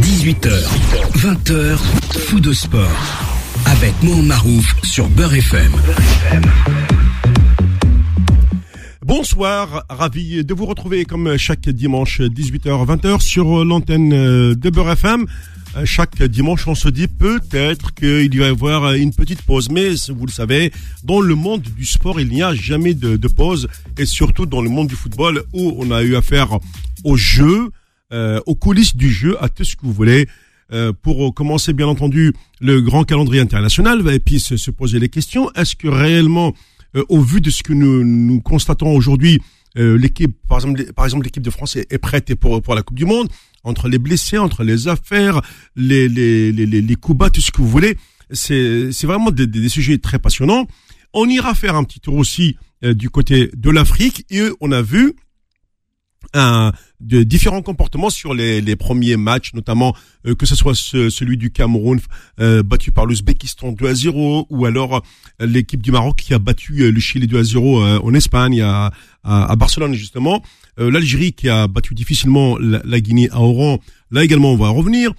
18h, 20h, Fou de Sport. Avec Mohamed Marouf sur Beurre FM. Bonsoir, ravi de vous retrouver comme chaque dimanche 18h-20h sur l'antenne de Beurre FM. Chaque dimanche, on se dit peut-être qu'il va y avoir une petite pause. Mais vous le savez, dans le monde du sport, il n'y a jamais de pause. Et surtout dans le monde du football où on a eu affaire au jeu, aux coulisses du jeu, à tout ce que vous voulez. Pour commencer, bien entendu, le grand calendrier international et puis se poser les questions. Est-ce que réellement, au vu de ce que nous constatons aujourd'hui, l'équipe, par exemple, l'équipe de France est prête pour la Coupe du Monde, entre les blessés, entre les affaires, les coups bas, tout ce que vous voulez. C'est vraiment des sujets très passionnants. On ira faire un petit tour aussi du côté de l'Afrique et on a vu de différents comportements sur les premiers matchs, notamment que ce soit celui du Cameroun battu par l'Ouzbékistan 2-0 ou alors l'équipe du Maroc qui a battu le Chili 2-0 en Espagne à Barcelone justement, l'Algérie qui a battu difficilement la Guinée à Oran, là également on va revenir,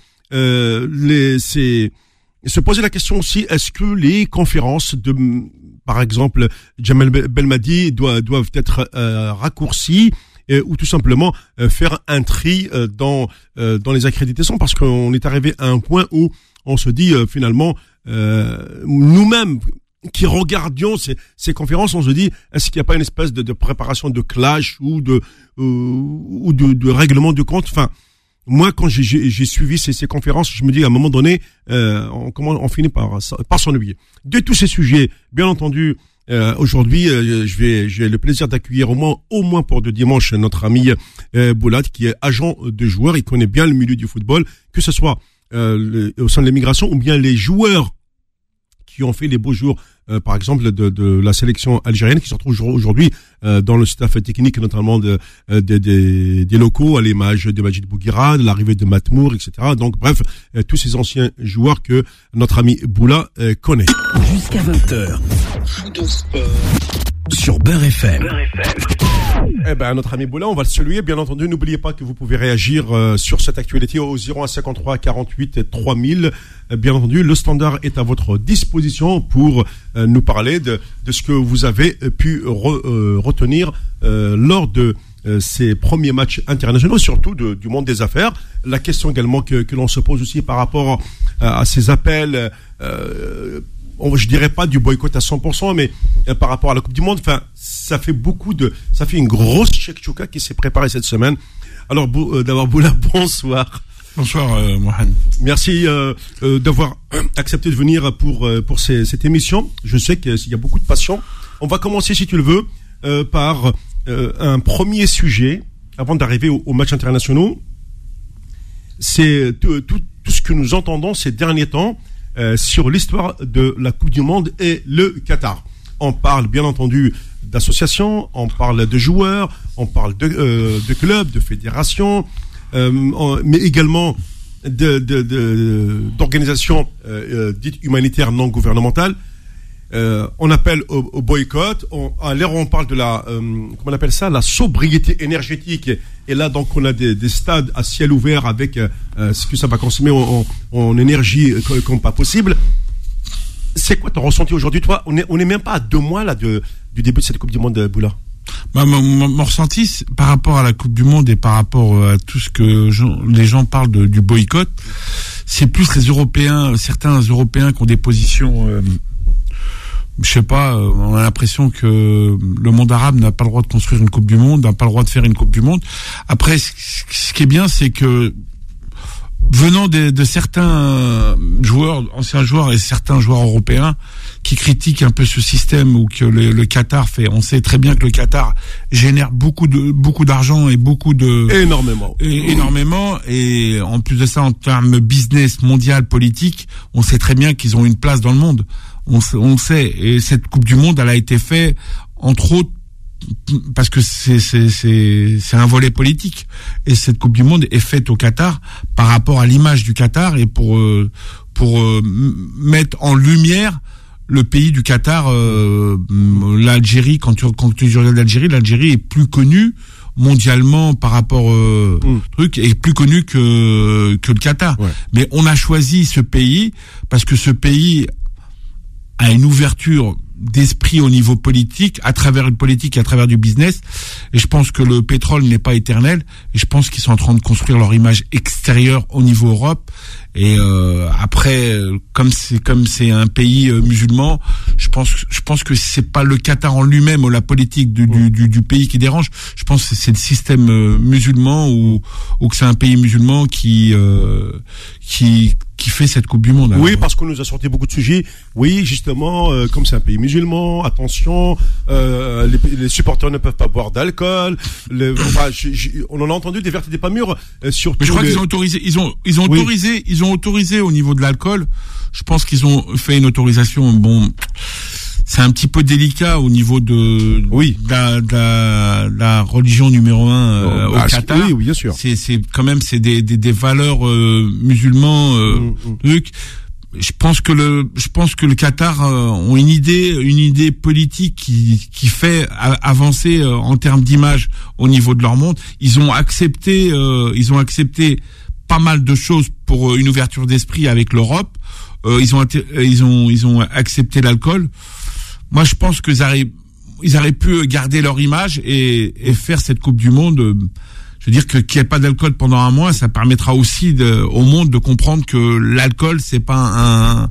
se poser la question aussi, est-ce que les conférences par exemple Jamel Belmadi doivent être raccourcies ou tout simplement faire un tri dans les accréditations, parce qu'on est arrivé à un point où on se dit finalement nous-mêmes qui regardions ces conférences, on se dit est-ce qu'il n'y a pas une espèce de préparation de clash ou de règlement de compte. Enfin, moi quand j'ai suivi ces conférences, je me dis à un moment donné on finit par s'ennuyer. De tous ces sujets, bien entendu. Aujourd'hui, j'ai le plaisir d'accueillir au moins pour de dimanche notre ami Boulad, qui est agent de joueur. Il connaît bien le milieu du football, que ce soit au sein de l'immigration ou bien les joueurs qui ont fait les beaux jours, par exemple de la sélection algérienne, qui se retrouve aujourd'hui dans le staff technique, notamment des locaux, à l'image de Majid Bouguira, de l'arrivée de Matmour, etc. Donc bref, tous ces anciens joueurs que notre ami Boula connaît. Jusqu'à 20h, Fou de Sport sur Beurre FM. Eh ben, notre ami Boula, on va le saluer. Bien entendu, n'oubliez pas que vous pouvez réagir sur cette actualité au 0153 48 3000. Bien entendu, le standard est à votre disposition pour nous parler de ce que vous avez pu retenir lors de ces premiers matchs internationaux, surtout du monde des affaires. La question également que l'on se pose aussi par rapport à ces appels, je dirais pas du boycott à 100%, mais par rapport à la Coupe du Monde, enfin, ça fait une grosse chekchouka qui s'est préparée cette semaine. Alors, d'abord, Boula, bonsoir. Bonsoir, Mohamed. Merci d'avoir accepté de venir pour cette émission. Je sais qu'il y a beaucoup de passion. On va commencer, si tu le veux, par un premier sujet, avant d'arriver aux matchs internationaux. C'est tout ce que nous entendons ces derniers temps sur l'histoire de la Coupe du Monde et le Qatar. On parle bien entendu d'associations, on parle de joueurs, on parle de clubs, de fédérations, mais également d'organisations dites humanitaires non gouvernementales. On appelle au boycott. À l'heure où on parle de comment on appelle ça, la sobriété énergétique. Et là, donc, on a des stades à ciel ouvert avec ce que ça va consommer en énergie comme pas possible. C'est quoi ton ressenti aujourd'hui, toi? On est même pas à 2 mois là du début de cette Coupe du Monde, Boula. Mon ressenti par rapport à la Coupe du Monde et par rapport à tout ce que les gens parlent du boycott, c'est plus les Européens, certains Européens qui ont des positions. Je sais pas, on a l'impression que le monde arabe n'a pas le droit de construire une Coupe du Monde, n'a pas le droit de faire une Coupe du Monde. Après, ce qui est bien, c'est que venant de certains joueurs, anciens joueurs et certains joueurs européens qui critiquent un peu ce système ou que le Qatar fait, on sait très bien que le Qatar génère beaucoup d'argent et énormément. Et en plus de ça, en termes business mondial politique, on sait très bien qu'ils ont une place dans le monde. On sait, et cette Coupe du Monde, elle a été faite entre autres parce que c'est un volet politique, et cette Coupe du Monde est faite au Qatar par rapport à l'image du Qatar et pour mettre en lumière le pays du Qatar. L'Algérie, quand tu regardes l'Algérie est plus connue mondialement par rapport truc est plus connu que le Qatar. Ouais. Mais on a choisi ce pays parce que ce pays a une ouverture d'esprit au niveau politique, à travers une politique et à travers du business. Et je pense que le pétrole n'est pas éternel. Et je pense qu'ils sont en train de construire leur image extérieure au niveau Europe. Et après, comme c'est un pays musulman, je pense que c'est pas le Qatar en lui-même ou la politique du pays qui dérange. Je pense que c'est le système musulman ou que c'est un pays musulman qui fait cette Coupe du Monde. Oui, parce qu'on nous a sorti beaucoup de sujets. Oui, justement, comme c'est un pays musulman, attention, les supporters ne peuvent pas boire d'alcool. On en a entendu des vertes et des pas mûres. Surtout. Mais je crois qu'ils ont autorisé. Ils ont autorisé au niveau de l'alcool. Je pense qu'ils ont fait une autorisation. Bon, c'est un petit peu délicat au niveau de la religion numéro 1 au Qatar. Oui, bien sûr. C'est quand même des valeurs musulmans trucs. Je pense que le Qatar ont une idée politique qui fait avancer en termes d'image au niveau de leur monde. Ils ont accepté pas mal de choses pour une ouverture d'esprit avec l'Europe. Ils ont accepté l'alcool. Moi, je pense qu'ils auraient pu garder leur image et faire cette Coupe du Monde. Je veux dire qu'il n'y ait pas d'alcool pendant un mois, ça permettra aussi au monde de comprendre que l'alcool, c'est pas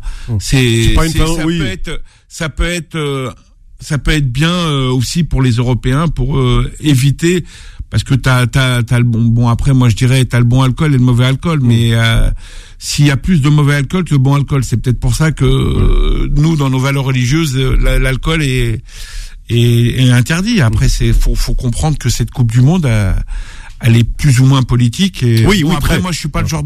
ça peut être bien aussi pour les Européens pour éviter, parce que t'as le bon après moi je dirais t'as le bon alcool et le mauvais alcool, mais s'il y a plus de mauvais alcool que de bon alcool, c'est peut-être pour ça que nous dans nos valeurs religieuses l'alcool est interdit. Après faut comprendre que cette Coupe du Monde elle est plus ou moins politique et après moi je suis pas le genre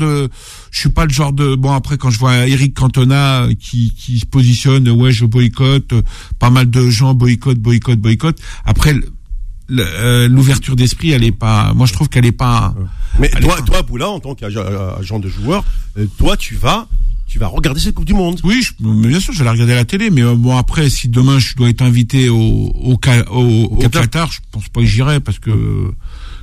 de bon après quand je vois Eric Cantona qui se positionne je boycotte, pas mal de gens boycottent après l'ouverture d'esprit elle est pas, moi je trouve qu'elle est pas. Mais toi Boula, en tant qu'agent de joueur, toi tu vas regarder cette Coupe du Monde. Oui, mais bien sûr, je vais la regarder à la télé. Mais bon, après, si demain je dois être invité au Qatar, je pense pas que j'irai parce que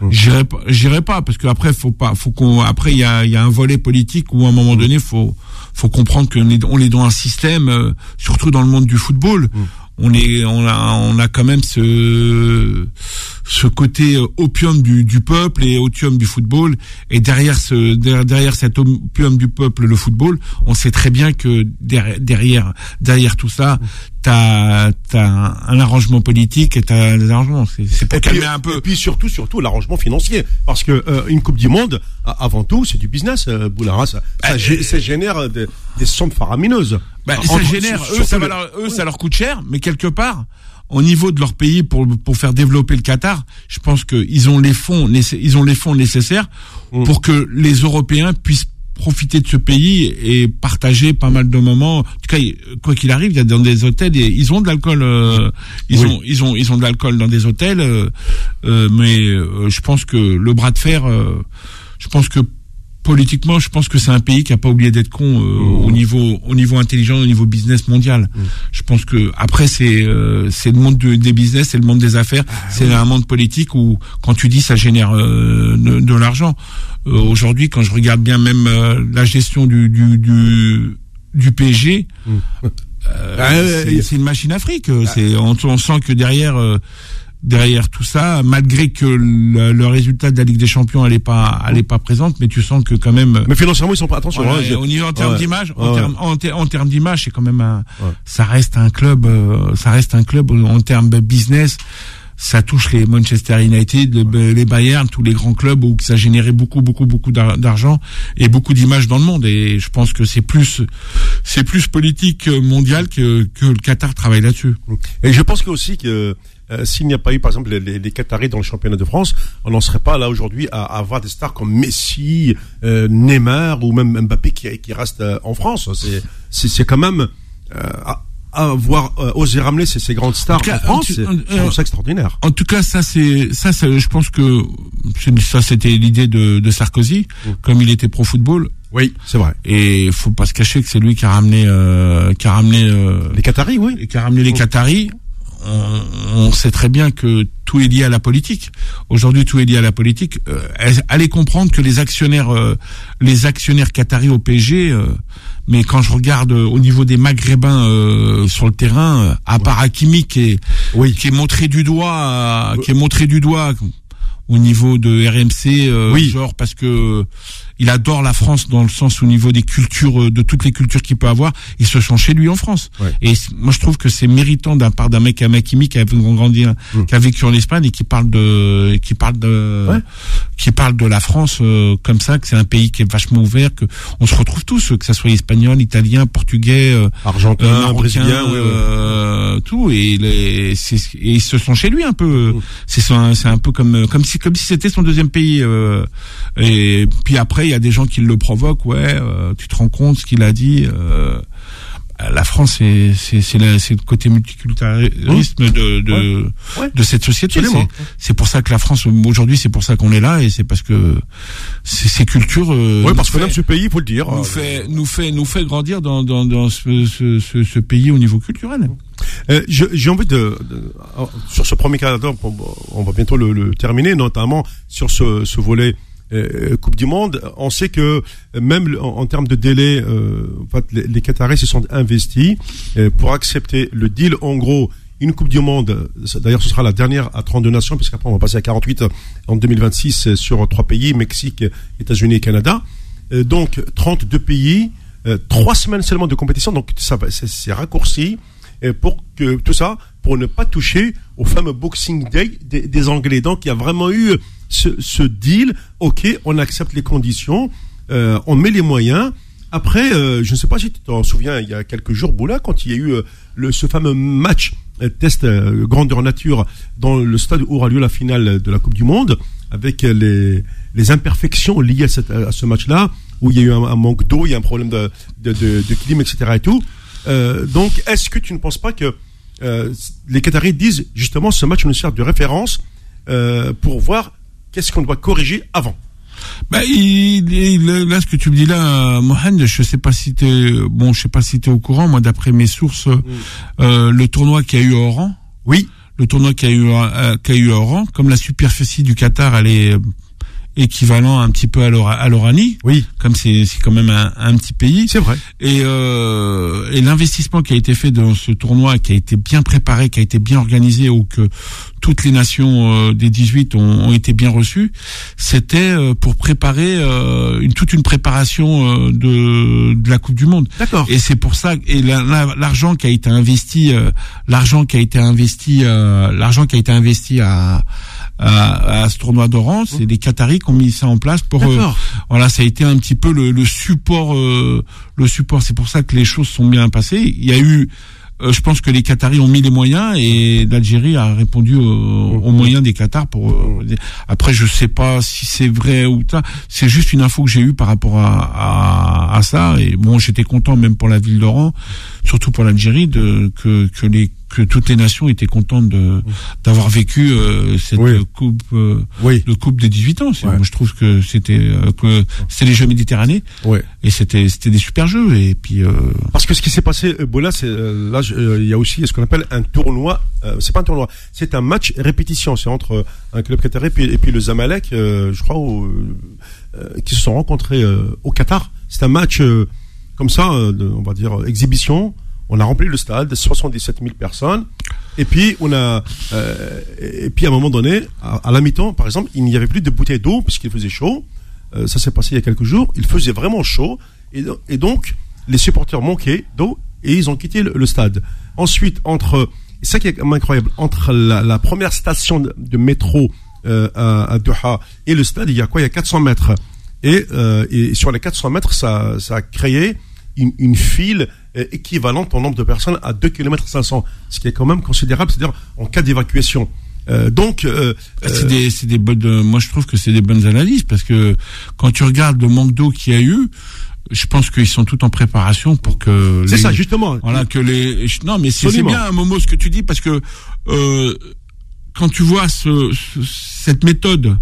j'irai pas parce que après après il y a un volet politique où à un moment donné faut comprendre qu'on est dans un système, surtout dans le monde du football. On a quand même ce côté opium du peuple et opium du football, et derrière cet opium du peuple, le football, on sait très bien que derrière tout ça t'as un arrangement politique et t'as des arrangements. C'est pour calmer un peu. Et puis surtout l'arrangement financier, parce que une Coupe du Monde, avant tout, c'est du business. Boulara, ça génère des sommes faramineuses. Ça génère. Ça leur coûte cher, mais quelque part, au niveau de leur pays pour faire développer le Qatar, je pense qu'ils ont les fonds nécessaires pour que les Européens puissent profiter de ce pays et partager pas mal de moments. En tout cas, quoi qu'il arrive, il y a dans des hôtels, ils ont de l'alcool, ils ont de l'alcool dans des hôtels, mais je pense que le bras de fer, je pense que politiquement, je pense que c'est un pays qui a pas oublié d'être con au niveau intelligent, au niveau business mondial. Je pense que après c'est le monde des business, c'est le monde des affaires, c'est un monde politique où quand tu dis ça génère de l'argent. Aujourd'hui, quand je regarde bien même la gestion du PSG, c'est une machine à fric. On sent que derrière tout ça, malgré que le résultat de la Ligue des Champions elle est pas présente, mais tu sens que quand même. Mais financièrement ils sont pas, attention. Au niveau en termes d'image, en termes d'image, c'est quand même ça reste un club en termes de business. Ça touche les Manchester United, les Bayern, tous les grands clubs où ça générait beaucoup d'argent et beaucoup d'images dans le monde. Et je pense que c'est plus politique mondiale que le Qatar travaille là-dessus. Et je pense que aussi que s'il n'y a pas eu, par exemple, les Qataris dans le championnat de France, on n'en serait pas là aujourd'hui à avoir des stars comme Messi, Neymar ou même Mbappé qui restent en France. C'est quand même avoir osé ramener ces grandes stars en France, c'est extraordinaire. En tout cas, ça, je pense que ça, c'était l'idée de Sarkozy, comme il était pro football. Oui, c'est vrai. Et faut pas se cacher que c'est lui qui a ramené les Qataris, oui. Et qui a ramené les Qataris. on sait très bien que tout est lié à la politique. Aujourd'hui, tout est lié à la politique. Allez comprendre que les actionnaires qataris au PSG, mais quand je regarde au niveau des Maghrébins sur le terrain, à part Hakimi qui est montré du doigt, au niveau de RMC, genre parce que il adore la France dans le sens au niveau des cultures, de toutes les cultures qu'il peut avoir. Ils se sont chez lui en France. Ouais. Et moi, je trouve que c'est méritant d'un part d'un mec à Hakimi qui a grandi, qui a vécu en Espagne et qui parle de la France comme ça, que c'est un pays qui est vachement ouvert, que on se retrouve tous, que ça soit espagnol, italien, portugais, argentin, brésilien, tout. Et ils se sont chez lui un peu. C'est un peu comme si c'était son deuxième pays. Et puis après, il y a des gens qui le provoquent. Tu te rends compte ce qu'il a dit. La France, c'est le côté multiculturalisme de cette société. C'est pour ça que la France aujourd'hui, c'est pour ça qu'on est là, et c'est parce que ces cultures. Parce qu'on aime ce pays, il faut le dire. Nous fait grandir dans ce pays au niveau culturel. J'ai envie sur ce premier cas, on va bientôt le terminer, notamment sur ce volet Coupe du Monde. On sait que même en termes de délai, les Qataris se sont investis pour accepter le deal. En gros, une Coupe du Monde, d'ailleurs ce sera la dernière à 32 nations, puisqu'après on va passer à 48 en 2026 sur 3 pays, Mexique, États-Unis et Canada. Donc 32 pays, 3 semaines seulement de compétition, donc c'est raccourci. Pour que tout ça, pour ne pas toucher au fameux Boxing Day des Anglais. Donc il y a vraiment eu ce deal. Ok, on accepte les conditions, on met les moyens. Après, je ne sais pas si tu t'en souviens, il y a quelques jours, Boula, quand il y a eu ce fameux match test grandeur nature dans le stade où aura lieu la finale de la Coupe du Monde, avec les imperfections liées à ce match-là, où il y a eu un manque d'eau, il y a un problème de clim, etc. et tout. Donc, est-ce que tu ne penses pas que les Qataris disent justement ce match nous sert de référence pour voir qu'est-ce qu'on doit corriger avant? Là, ce que tu me dis là, Mohamed, je sais pas si t'es au courant. Moi, d'après mes sources, le tournoi qu'il y a eu à Oran. Oui. Le tournoi qu'il y a eu à Oran, comme la superficie du Qatar, elle est équivalent un petit peu à l'Oranie. Oui. Comme c'est quand même un petit pays. C'est vrai. Et l'investissement qui a été fait dans ce tournoi, qui a été bien préparé, qui a été bien organisé, où que toutes les nations des 18 ont été bien reçues, c'était pour préparer toute une préparation de la Coupe du Monde. D'accord. Et c'est pour ça, et l'argent qui a été investi à ce tournoi d'Oran, c'est les Qataris qui ont mis ça en place pour ça a été un petit peu le support. C'est pour ça que les choses sont bien passées. Il y a eu je pense que les Qataris ont mis les moyens et l'Algérie a répondu aux moyens des Qatars pour après je sais pas si c'est vrai ou pas, c'est juste une info que j'ai eue par rapport à ça. Et bon, j'étais content même pour la ville d'Oran, surtout pour l'Algérie, que toutes les nations étaient contentes d'avoir vécu cette coupe coupe des 18 ans. Moi, je trouve que c'était les Jeux Méditerranée et c'était des super jeux. Et puis parce que ce qui s'est passé, Bola, c'est là il y a aussi ce qu'on appelle un tournoi. C'est pas un tournoi, c'est un match répétition. C'est entre un club qatari et puis le Zamalek, je crois, qui se sont rencontrés au Qatar. C'est un match comme ça, on va dire exhibition. On a rempli le stade, 77 000 personnes. Et puis, à un moment donné, à la mi-temps, par exemple, il n'y avait plus de bouteilles d'eau puisqu'il faisait chaud. Ça s'est passé il y a quelques jours. Il faisait vraiment chaud. Et donc, les supporters manquaient d'eau et ils ont quitté le stade. Ensuite, c'est ça qui est incroyable, entre la première station de métro à Doha et le stade, il y a 400 mètres. Et sur les 400 mètres, ça a créé une file équivalente en nombre de personnes à 2,5 km, ce qui est quand même considérable, c'est-à-dire en cas d'évacuation. C'est des bonnes. Moi, je trouve que c'est des bonnes analyses parce que quand tu regardes le manque d'eau qu'il y a eu, je pense qu'ils sont tout en préparation pour que. C'est ça, justement. Voilà que les. Non, mais c'est bien, Momo, ce que tu dis, parce que quand tu vois cette méthode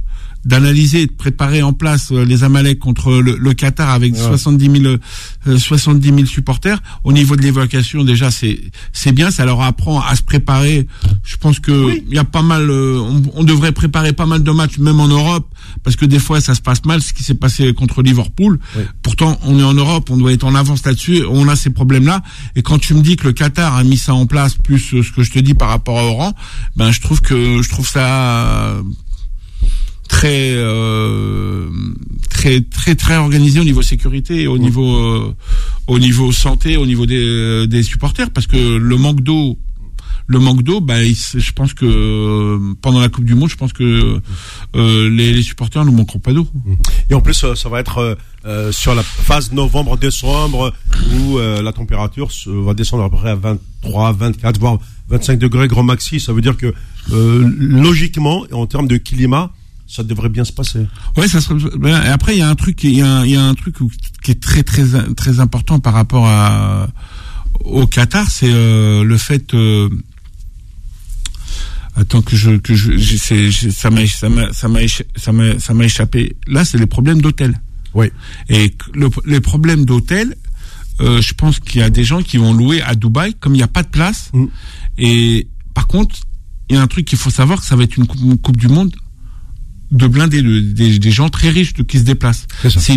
d'analyser et de préparer en place les Amalek contre le Qatar avec 70 000 supporters. Au niveau de l'évacuation, déjà, c'est bien. Ça leur apprend à se préparer. Je pense que il y a pas mal, on devrait préparer pas mal de matchs, même en Europe, parce que des fois, ça se passe mal, ce qui s'est passé contre Liverpool. Oui. Pourtant, on est en Europe, on doit être en avance là-dessus, on a ces problèmes-là. Et quand tu me dis que le Qatar a mis ça en place, plus ce que je te dis par rapport à Oran, ben, je trouve ça très organisé au niveau sécurité, au niveau santé, au niveau des supporters, parce que le manque d'eau, je pense que pendant la Coupe du Monde, je pense que les supporters ne manqueront pas d'eau. Et en plus, ça va être sur la phase novembre-décembre où la température va descendre à peu près à 23, 24, voire 25 degrés grand maxi. Ça veut dire que logiquement, en termes de climat, ça devrait bien se passer. Ouais, ça serait bien. Et après, il y a un truc qui est très très très important par rapport au Qatar, c'est le fait. Attends ça m'a échappé. Là, c'est les problèmes d'hôtel. Oui. Et les problèmes d'hôtel, je pense qu'il y a des gens qui vont louer à Dubaï, comme il n'y a pas de place. Et par contre, il y a un truc qu'il faut savoir, que ça va être une coupe du monde de blindés, des gens très riches qui se déplacent. C'est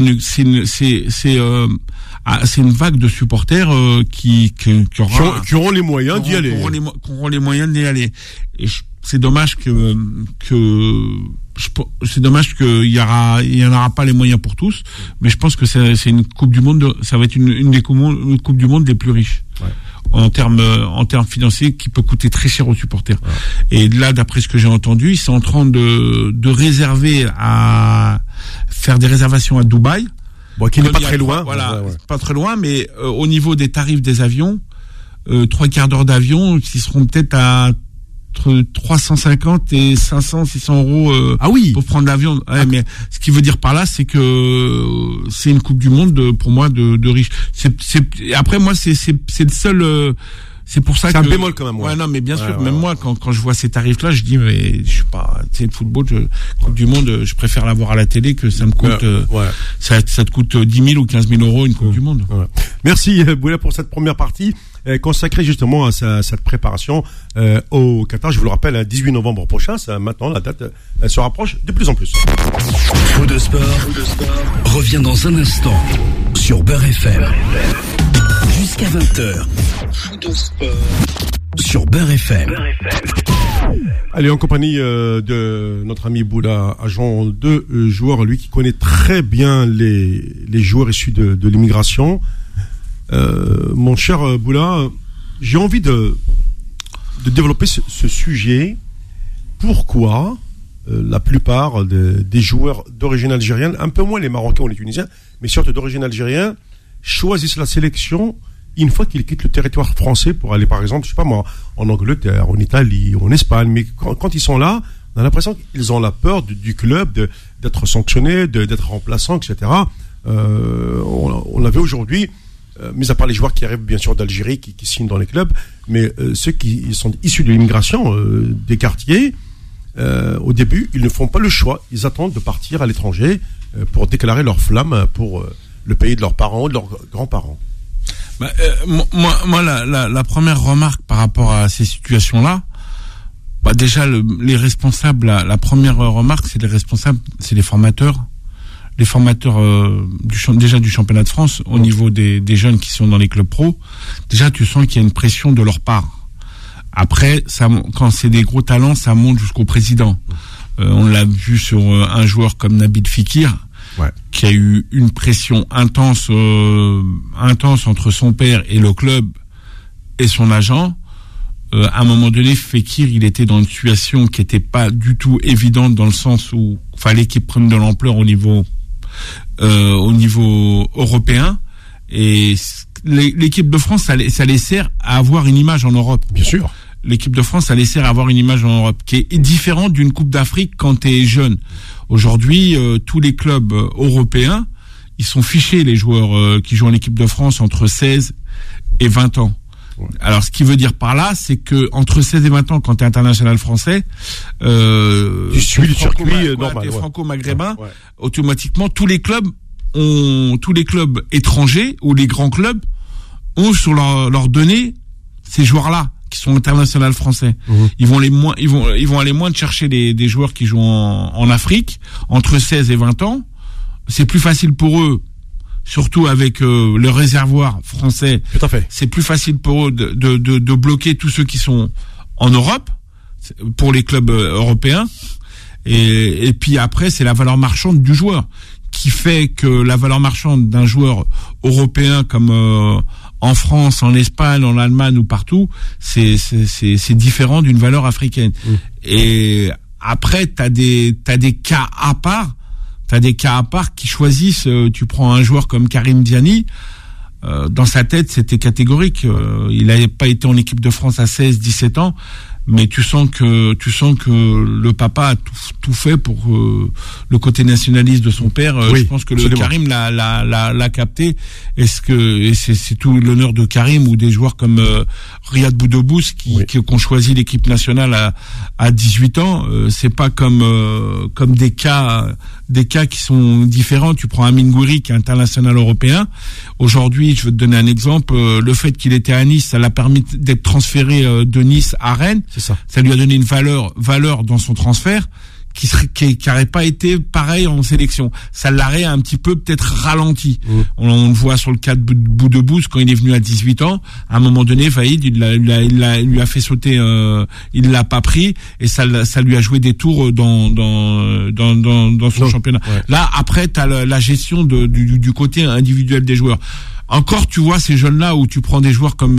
une vague de supporters qui auront les moyens d'y aller. Qui auront les moyens d'y aller. Et c'est dommage qu'il y en aura pas les moyens pour tous, mais je pense que c'est une coupe du monde, ça va être une des coupes du monde les plus riches. Ouais. En termes financiers, qui peut coûter très cher aux supporters. Ouais. Et là, d'après ce que j'ai entendu, ils sont en train de réserver à faire des réservations à Dubaï. Bon, qui n'est pas très loin. Voilà, ouais. Pas très loin, mais au niveau des tarifs des avions, 3/4 d'heure d'avion, qui seront peut-être à entre 350 et 500, 600 euros pour prendre l'avion. Ouais, mais ce qui veut dire par là, c'est que c'est une Coupe du Monde pour moi de riches. Après moi, c'est le seul. C'est pour ça que. C'est un bémol quand même. Ouais, non, mais bien sûr, même moi, quand je vois ces tarifs-là, je dis, mais je suis pas, tu sais, le football, Coupe du Monde, je préfère l'avoir à la télé que ça me coûte, ça te coûte 10 000 ou 15 000 euros une Coupe du Monde. Ouais. Merci, Boula, pour cette première partie, consacrée justement à cette préparation, au Qatar. Je vous le rappelle, 18 novembre prochain, maintenant, la date, elle se rapproche de plus en plus. Fou de sport revient dans un instant sur Beurre FM. Jusqu'à 20h. Fou de sport sur Beurre FM. Allez, en compagnie de notre ami Boula, agent de joueur, lui qui connaît très bien les joueurs issus de l'immigration. Mon cher Boula, j'ai envie de développer ce sujet. Pourquoi la plupart des joueurs d'origine algérienne, un peu moins les Marocains ou les Tunisiens, mais surtout d'origine algérienne, choisissent la sélection une fois qu'ils quittent le territoire français pour aller, par exemple, je sais pas moi, en Angleterre, en Italie, en Espagne. Mais quand ils sont là, on a l'impression qu'ils ont la peur du club, d'être sanctionnés, d'être remplaçants, etc. On avait aujourd'hui, mis à part les joueurs qui arrivent bien sûr d'Algérie, qui signent dans les clubs, mais ceux qui sont issus de l'immigration des quartiers, au début, ils ne font pas le choix. Ils attendent de partir à l'étranger pour déclarer leur flamme pour le pays de leurs parents ou de leurs grands-parents. Moi, la première remarque par rapport à ces situations-là, déjà les responsables, la première remarque, c'est les responsables, c'est les formateurs. Les formateurs du championnat de France au niveau des jeunes qui sont dans les clubs pro. Déjà, tu sens qu'il y a une pression de leur part. Après, quand c'est des gros talents, ça monte jusqu'au président. On l'a vu sur un joueur comme Nabil Fekir, qui a eu une pression intense entre son père et le club et son agent. À un moment donné, Fekir, il était dans une situation qui était pas du tout évidente, dans le sens où fallait qu'il prenne de l'ampleur au niveau européen. Et l'équipe de France, ça les sert à avoir une image en Europe. Bien sûr. L'équipe de France, ça les sert à avoir une image en Europe, qui est différente d'une Coupe d'Afrique quand t'es jeune. Aujourd'hui, tous les clubs européens, ils sont fichés, les joueurs qui jouent en équipe de France entre 16 et 20 ans. Ouais. Alors, ce qui veut dire par là, c'est que entre 16 et 20 ans, quand tu es international français, tu suis le circuit normal. T'es franco-maghrébin, ouais. Automatiquement, tous les clubs étrangers ou les grands clubs ont sur leur données ces joueurs-là qui sont internationaux français. Ils vont aller moins de chercher des joueurs qui jouent en Afrique entre 16 et 20 ans. C'est plus facile pour eux. Surtout avec le réservoir français, tout à fait. C'est plus facile pour eux de bloquer tous ceux qui sont en Europe, pour les clubs européens. Et puis après, c'est la valeur marchande du joueur qui fait que la valeur marchande d'un joueur européen comme en France, en Espagne, en Allemagne ou partout, c'est différent d'une valeur africaine. Et après, t'as des cas à part. T'as des cas à part qui choisissent, tu prends un joueur comme Karim Diani, dans sa tête c'était catégorique, il n'avait pas été en équipe de France à 16-17 ans, mais tu sens que le papa a tout fait pour le côté nationaliste de son père. Oui, je pense que absolument. le Karim l'a capté. Et c'est tout l'honneur de Karim ou des joueurs comme Riyad Boudobous qui ont choisi l'équipe nationale à 18 ans. C'est pas comme des cas qui sont différents. Tu prends Amine Gouiri qui est international européen. Aujourd'hui, je veux te donner un exemple. Le fait qu'il était à Nice, ça l'a permis d'être transféré de Nice à Rennes. C'est ça. Ça lui a donné une valeur dans son transfert qui n'aurait pas été pareil en sélection. Ça l'aurait un petit peu peut-être ralenti. On le voit sur le cas de Boudebouz quand il est venu à 18 ans. À un moment donné, Vaïd, il lui a fait sauter, il l'a pas pris et ça lui a joué des tours dans son championnat. Ouais. Là, après, t'as la gestion du côté individuel des joueurs. Encore, tu vois ces jeunes-là où tu prends des joueurs comme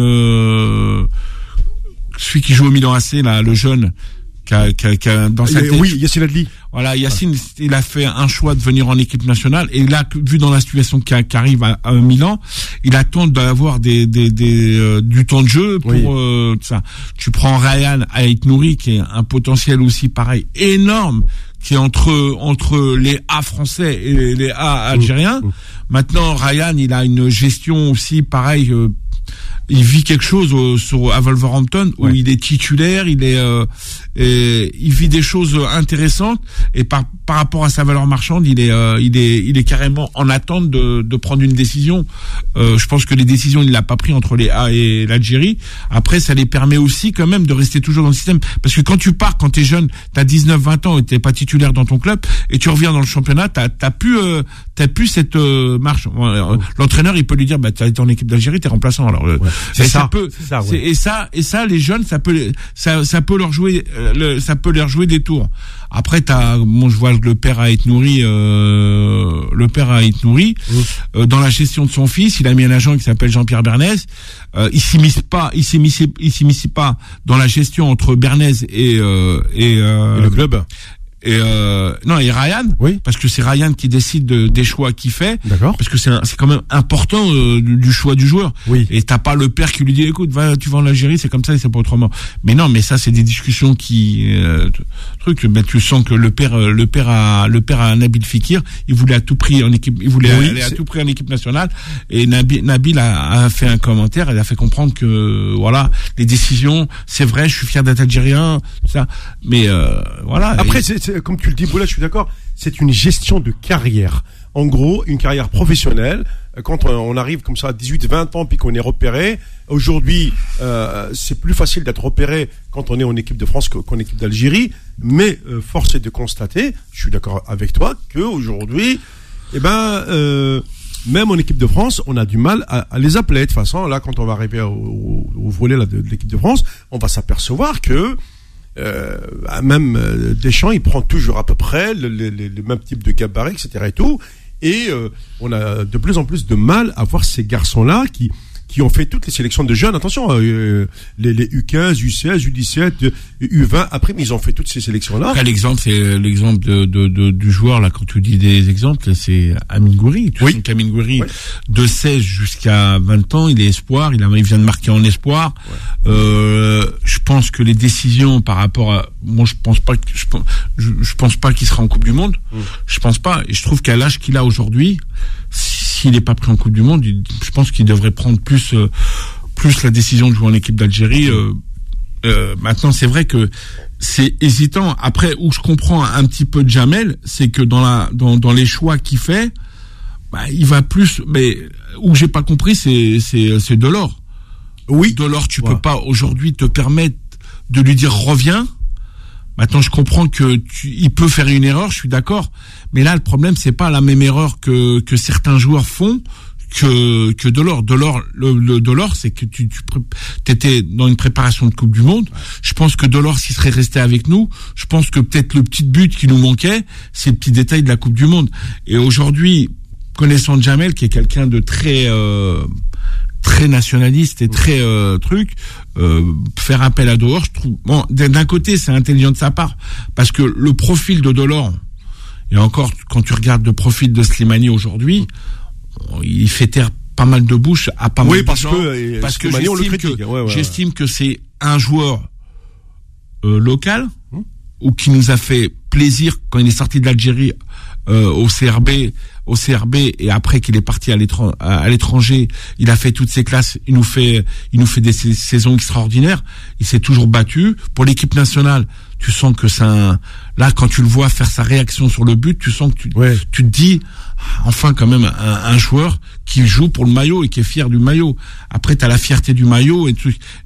celui qui joue au Milan AC, là, le jeune, qui a dans sa tête. Oui, Yacine Adli. Voilà, Yacine, il a fait un choix de venir en équipe nationale et là, vu dans la situation qui arrive à Milan, il attend d'avoir du temps de jeu pour ça. Tu prends Ryan Aït-Nouri qui est un potentiel aussi pareil énorme, qui est entre les A français et les A algériens. Maintenant, Ryan, il a une gestion aussi pareil. Il vit quelque chose à Wolverhampton où il est titulaire, il vit des choses intéressantes et par rapport à sa valeur marchande, il est carrément en attente de prendre une décision. Je pense que les décisions il l'a pas pris entre les A et l'Algérie. Après, ça les permet aussi quand même de rester toujours dans le système parce que quand tu pars, quand t'es jeune, t'as 19-20 ans et t'es pas titulaire dans ton club et tu reviens dans le championnat, t'as plus cette marche. L'entraîneur, il peut lui dire, t'as été en équipe d'Algérie, t'es remplaçant. Alors, ça les jeunes, ça peut leur jouer, leur jouer des tours. Après, je vois le père Aït-Nouri, dans la gestion de son fils, il a mis un agent qui s'appelle Jean-Pierre Bernès. Il s'immisce pas dans la gestion entre Bernès et le club. Et Ryan, parce que c'est Ryan qui décide des choix qu'il fait. D'accord. Parce que c'est quand même important du choix du joueur. Oui. Et t'as pas le père qui lui dit écoute, tu vas en Algérie, c'est comme ça et c'est pas autrement. Mais non, mais ça c'est des discussions qui tu sens que le père a Nabil Fekir, il voulait à tout prix en équipe, aller à tout prix en équipe nationale et Nabil a fait un commentaire, il a fait comprendre que voilà, les décisions, c'est vrai, je suis fier d'être algérien, tout ça, mais voilà. Après comme tu le dis, Boula, je suis d'accord, c'est une gestion de carrière. En gros, une carrière professionnelle. Quand on arrive comme ça à 18-20 ans puis qu'on est repéré, aujourd'hui, c'est plus facile d'être repéré quand on est en équipe de France qu'en équipe d'Algérie. Mais force est de constater, je suis d'accord avec toi, qu'aujourd'hui, même en équipe de France, on a du mal à les appeler. De toute façon, là, quand on va arriver au volet là, de l'équipe de France, on va s'apercevoir que même Deschamps, il prend toujours à peu près le même type de gabarit, etc. et tout. Et on a de plus en plus de mal à voir ces garçons-là qui ont fait toutes les sélections de jeunes. Attention, les U15, U16, U17, U20. Après, mais ils ont fait toutes ces sélections-là. Après, l'exemple, c'est l'exemple du joueur, là, quand tu dis des exemples, c'est Amine Gouiri. Tu sais qu'Amine Gouiri, de 16 jusqu'à 20 ans, il est espoir. Il vient de marquer en espoir. Ouais. Je pense que les décisions par rapport à, moi, je pense pas qu'il sera en Coupe du Monde. Je pense pas. Et je trouve qu'à l'âge qu'il a aujourd'hui, s'il n'est pas pris en Coupe du Monde, je pense qu'il devrait prendre plus plus la décision de jouer en équipe d'Algérie. Maintenant, c'est vrai que c'est hésitant. Après, où je comprends un petit peu de Jamel, c'est que dans les choix qu'il fait, il va plus. Mais où j'ai pas compris, c'est Delors. Oui. Delors, tu peux pas aujourd'hui te permettre de lui dire reviens. Maintenant, je comprends que il peut faire une erreur, je suis d'accord. Mais là, le problème, c'est pas la même erreur que certains joueurs font que Delors. Delors, c'est que tu étais dans une préparation de Coupe du Monde. Je pense que Delors, s'il serait resté avec nous, je pense que peut-être le petit but qui nous manquait, c'est le petit détail de la Coupe du Monde. Et aujourd'hui, connaissant Jamel, qui est quelqu'un de très nationaliste et très faire appel à Delors, je trouve, bon, d'un côté c'est intelligent de sa part parce que le profil de Delors, et encore quand tu regardes le profil de Slimani aujourd'hui, il fait taire pas mal de bouches à pas mal de gens, parce que j'estime que c'est un joueur local ou qui nous a fait plaisir quand il est sorti de l'Algérie au CRB et après qu'il est parti à l'étranger, il a fait toutes ses classes, il nous fait des saisons extraordinaires, il s'est toujours battu pour l'équipe nationale. Tu sens que là quand tu le vois faire sa réaction sur le but, tu sens que tu te dis enfin quand même un joueur qui joue pour le maillot et qui est fier du maillot. Après t'as la fierté du maillot et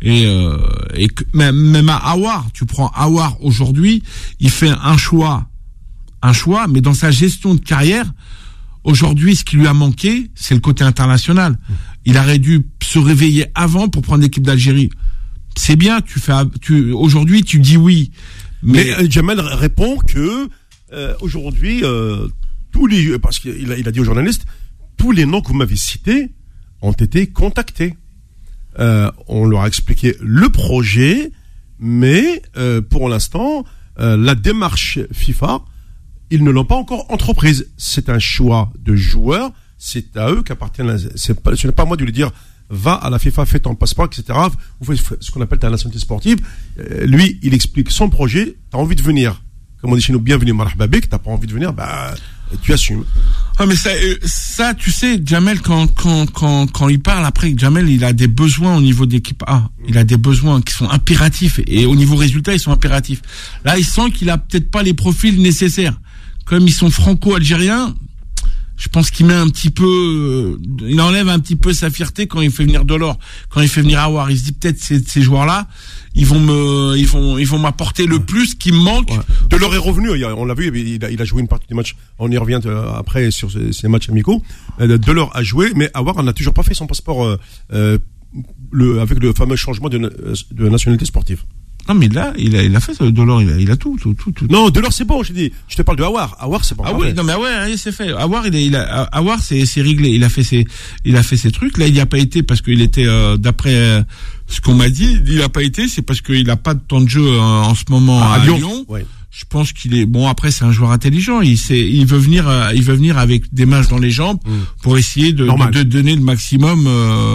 même à Aouar, tu prends Aouar aujourd'hui, il fait un choix, mais dans sa gestion de carrière, aujourd'hui, ce qui lui a manqué, c'est le côté international. Il aurait dû se réveiller avant pour prendre l'équipe d'Algérie. C'est bien, aujourd'hui, tu dis oui. Mais Jamel répond que aujourd'hui, parce qu'il a dit aux journalistes, tous les noms que vous m'avez cités ont été contactés. On leur a expliqué le projet, mais pour l'instant, la démarche FIFA, ils ne l'ont pas encore entreprise. C'est un choix de joueurs. C'est à eux qu'appartient. Ce n'est pas à moi de lui dire va à la FIFA, fais ton passeport, etc. Vous faites ce qu'on appelle ta nationalité sportive. Lui, il explique son projet. T'as envie de venir, comme on dit chez nous, bienvenue Marhaba Bik. T'as pas envie de venir, tu assumes. Ah mais ça, tu sais, Jamel quand il parle après, Jamel il a des besoins au niveau d'équipe A. Il a des besoins qui sont impératifs et au niveau résultat ils sont impératifs. Là, il sent qu'il a peut-être pas les profils nécessaires. Comme ils sont franco-algériens, je pense qu'il met un petit peu, il enlève un petit peu sa fierté quand il fait venir Delors, quand il fait venir Aouar. Il se dit peut-être ces joueurs-là, ils vont m'apporter le plus qui me manque. Ouais. Delors est revenu, on l'a vu, il a joué une partie du match. On y revient après sur ces matchs amicaux. Delors a joué, mais Aouar n'a toujours pas fait son passeport avec le fameux changement de nationalité sportive. Non mais là, il a fait Delors, il a tout. Non, Delors c'est bon, je te parle de Aouar. Aouar c'est pas. Ah oui, non mais c'est fait. Aouar Aouar c'est réglé. Il a fait ses trucs. Là, il n'y a pas été parce qu'il était d'après ce qu'on m'a dit, il a pas été, c'est parce qu'il a pas de temps de jeu en ce moment à Lyon. Ouais. Je pense qu'il est bon. Après, c'est un joueur intelligent. Il veut venir avec des mains dans les jambes pour essayer de donner le maximum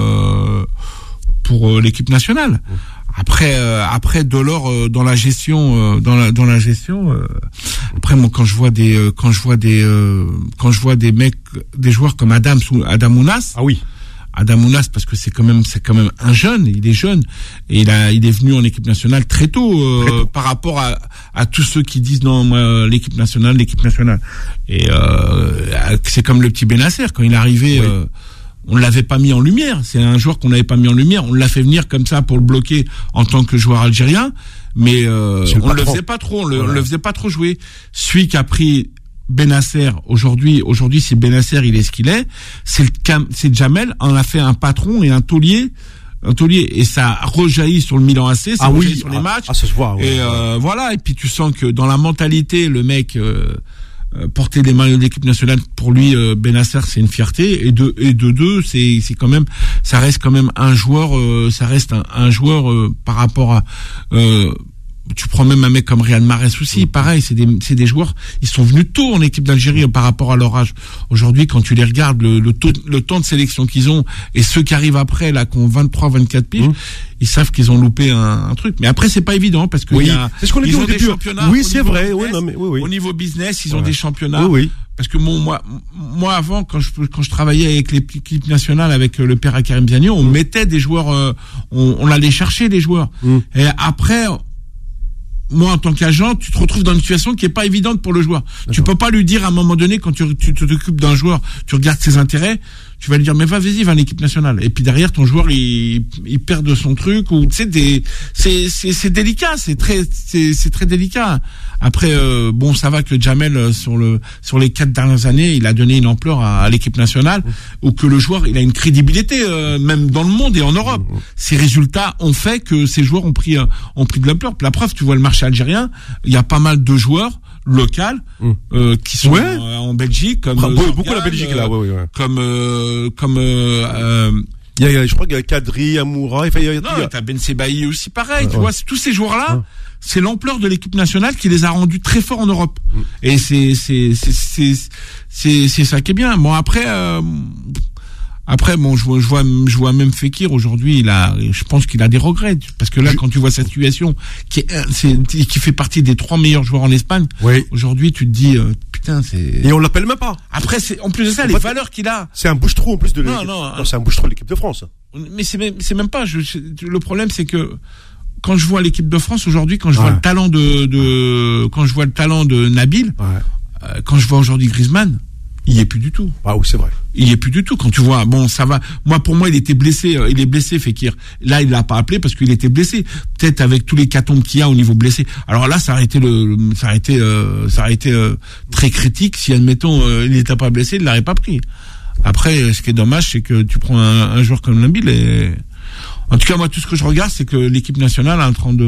pour l'équipe nationale. Après Delors dans la gestion après moi quand je vois des mecs, des joueurs comme Adamounas. Ah oui. Adamounas parce que c'est quand même un jeune, il est jeune et il est venu en équipe nationale très tôt. Par rapport à tous ceux qui disent non moi, l'équipe nationale et c'est comme le petit Benasser quand il est arrivé. Oui. On l'avait pas mis en lumière. C'est un joueur qu'on n'avait pas mis en lumière. On l'a fait venir comme ça pour le bloquer en tant que joueur algérien, mais on le faisait pas trop. On le faisait pas trop jouer. Celui qui a pris Benasser aujourd'hui, si Benasser il est ce qu'il est, c'est Jamel en a fait un patron et un taulier, et ça rejaillit sur le Milan AC, ça rejaillit sur les matchs. Ça se voit. Ouais, et voilà. Et puis tu sens que dans la mentalité, le mec. Porter les maillots de l'équipe nationale pour lui Benasser c'est une fierté et de deux c'est quand même ça reste quand même un joueur par rapport à Tu prends même un mec comme Riyad Mahrez aussi, pareil, c'est des joueurs, ils sont venus tôt en équipe d'Algérie par rapport à leur âge. Aujourd'hui, quand tu les regardes, le temps de sélection qu'ils ont et ceux qui arrivent après, là, qui ont 23, 24 piges, ils savent qu'ils ont loupé un truc. Mais après, c'est pas évident parce que c'est ce qu'on a dit ils au ont des début. championnats. Oui, c'est vrai. Business, Oui. Au niveau business, ils ont des championnats. Oui. Parce que moi avant, quand je travaillais avec l'équipe nationale, avec le père Karim Ziani, on mettait des joueurs, on allait chercher des joueurs. Et après, moi, en tant qu'agent, tu te retrouves dans une situation qui est pas évidente pour le joueur. D'accord. Tu peux pas lui dire à un moment donné, quand tu t'occupes d'un joueur, tu regardes ses intérêts, tu vas lui dire, mais vas-y, va à l'équipe nationale. Et puis derrière, ton joueur, il perd de son truc, ou, tu sais, c'est délicat, c'est très délicat. Après, bon, ça va que Jamel, sur les 4 dernières années, il a donné une ampleur à l'équipe nationale, ou que le joueur, il a une crédibilité, même dans le monde et en Europe. Ces résultats ont fait que ces joueurs ont pris de l'ampleur. La preuve, tu vois le marché algérien, il y a pas mal de joueurs local qui sont en Belgique, comme beaucoup la Belgique là, comme je crois qu'il y a Kadri, Amoura, t'as Ben Sebaï aussi pareil, tu vois, tous ces joueurs-là, c'est l'ampleur de l'équipe nationale qui les a rendus très forts en Europe. Et c'est ça qui est bien. Bon après, bon, je vois même Fekir aujourd'hui, je pense qu'il a des regrets, parce que là, quand tu vois sa situation, qui fait partie des 3 meilleurs joueurs en Espagne, aujourd'hui, tu te dis, putain, c'est. Et on l'appelle même pas. Après, en plus de ça, les valeurs qu'il a. C'est un bouche-trou en plus de l'équipe. Non, c'est un bouche-trou de l'équipe de France. Mais c'est même pas. Le problème, c'est que quand je vois l'équipe de France aujourd'hui, quand je vois le talent quand je vois le talent de Nabil, quand je vois aujourd'hui Griezmann. Il y est plus du tout. Ah oui, c'est vrai. Il y est plus du tout. Quand tu vois, bon, ça va. Pour moi, il était blessé. Il est blessé, Fekir. Là, il l'a pas appelé parce qu'il était blessé. Peut-être avec tous les catombes qu'il y a au niveau blessé. Alors là, ça aurait été très critique si, admettons, il n'était pas blessé, il l'aurait pas pris. Après, ce qui est dommage, c'est que tu prends un joueur comme Nabil et, en tout cas, moi, tout ce que je regarde, c'est que l'équipe nationale est en train de,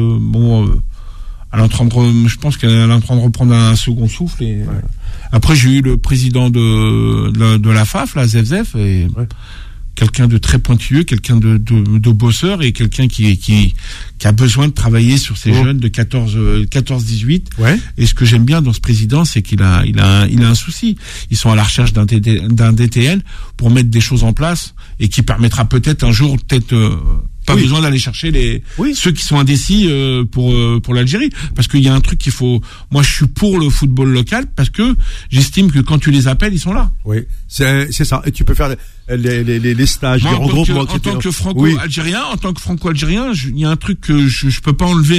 je pense qu'elle est en train de reprendre un second souffle et, après, j'ai eu le président de la FAF, la ZEF, et quelqu'un de très pointilleux, quelqu'un de bosseur et quelqu'un qui a besoin de travailler sur ces jeunes de 14-18. Et ce que j'aime bien dans ce président, c'est qu'il a un souci. Ils sont à la recherche d'un DTN pour mettre des choses en place et qui permettra peut-être un jour, pas besoin d'aller chercher ceux qui sont indécis pour l'Algérie, parce qu'il y a un truc qu'il faut. Moi, je suis pour le football local parce que j'estime que quand tu les appelles, ils sont là. Oui, c'est ça. Et tu peux faire les stages, les regroupements. En tant que franco-algérien, il y a un truc que je peux pas enlever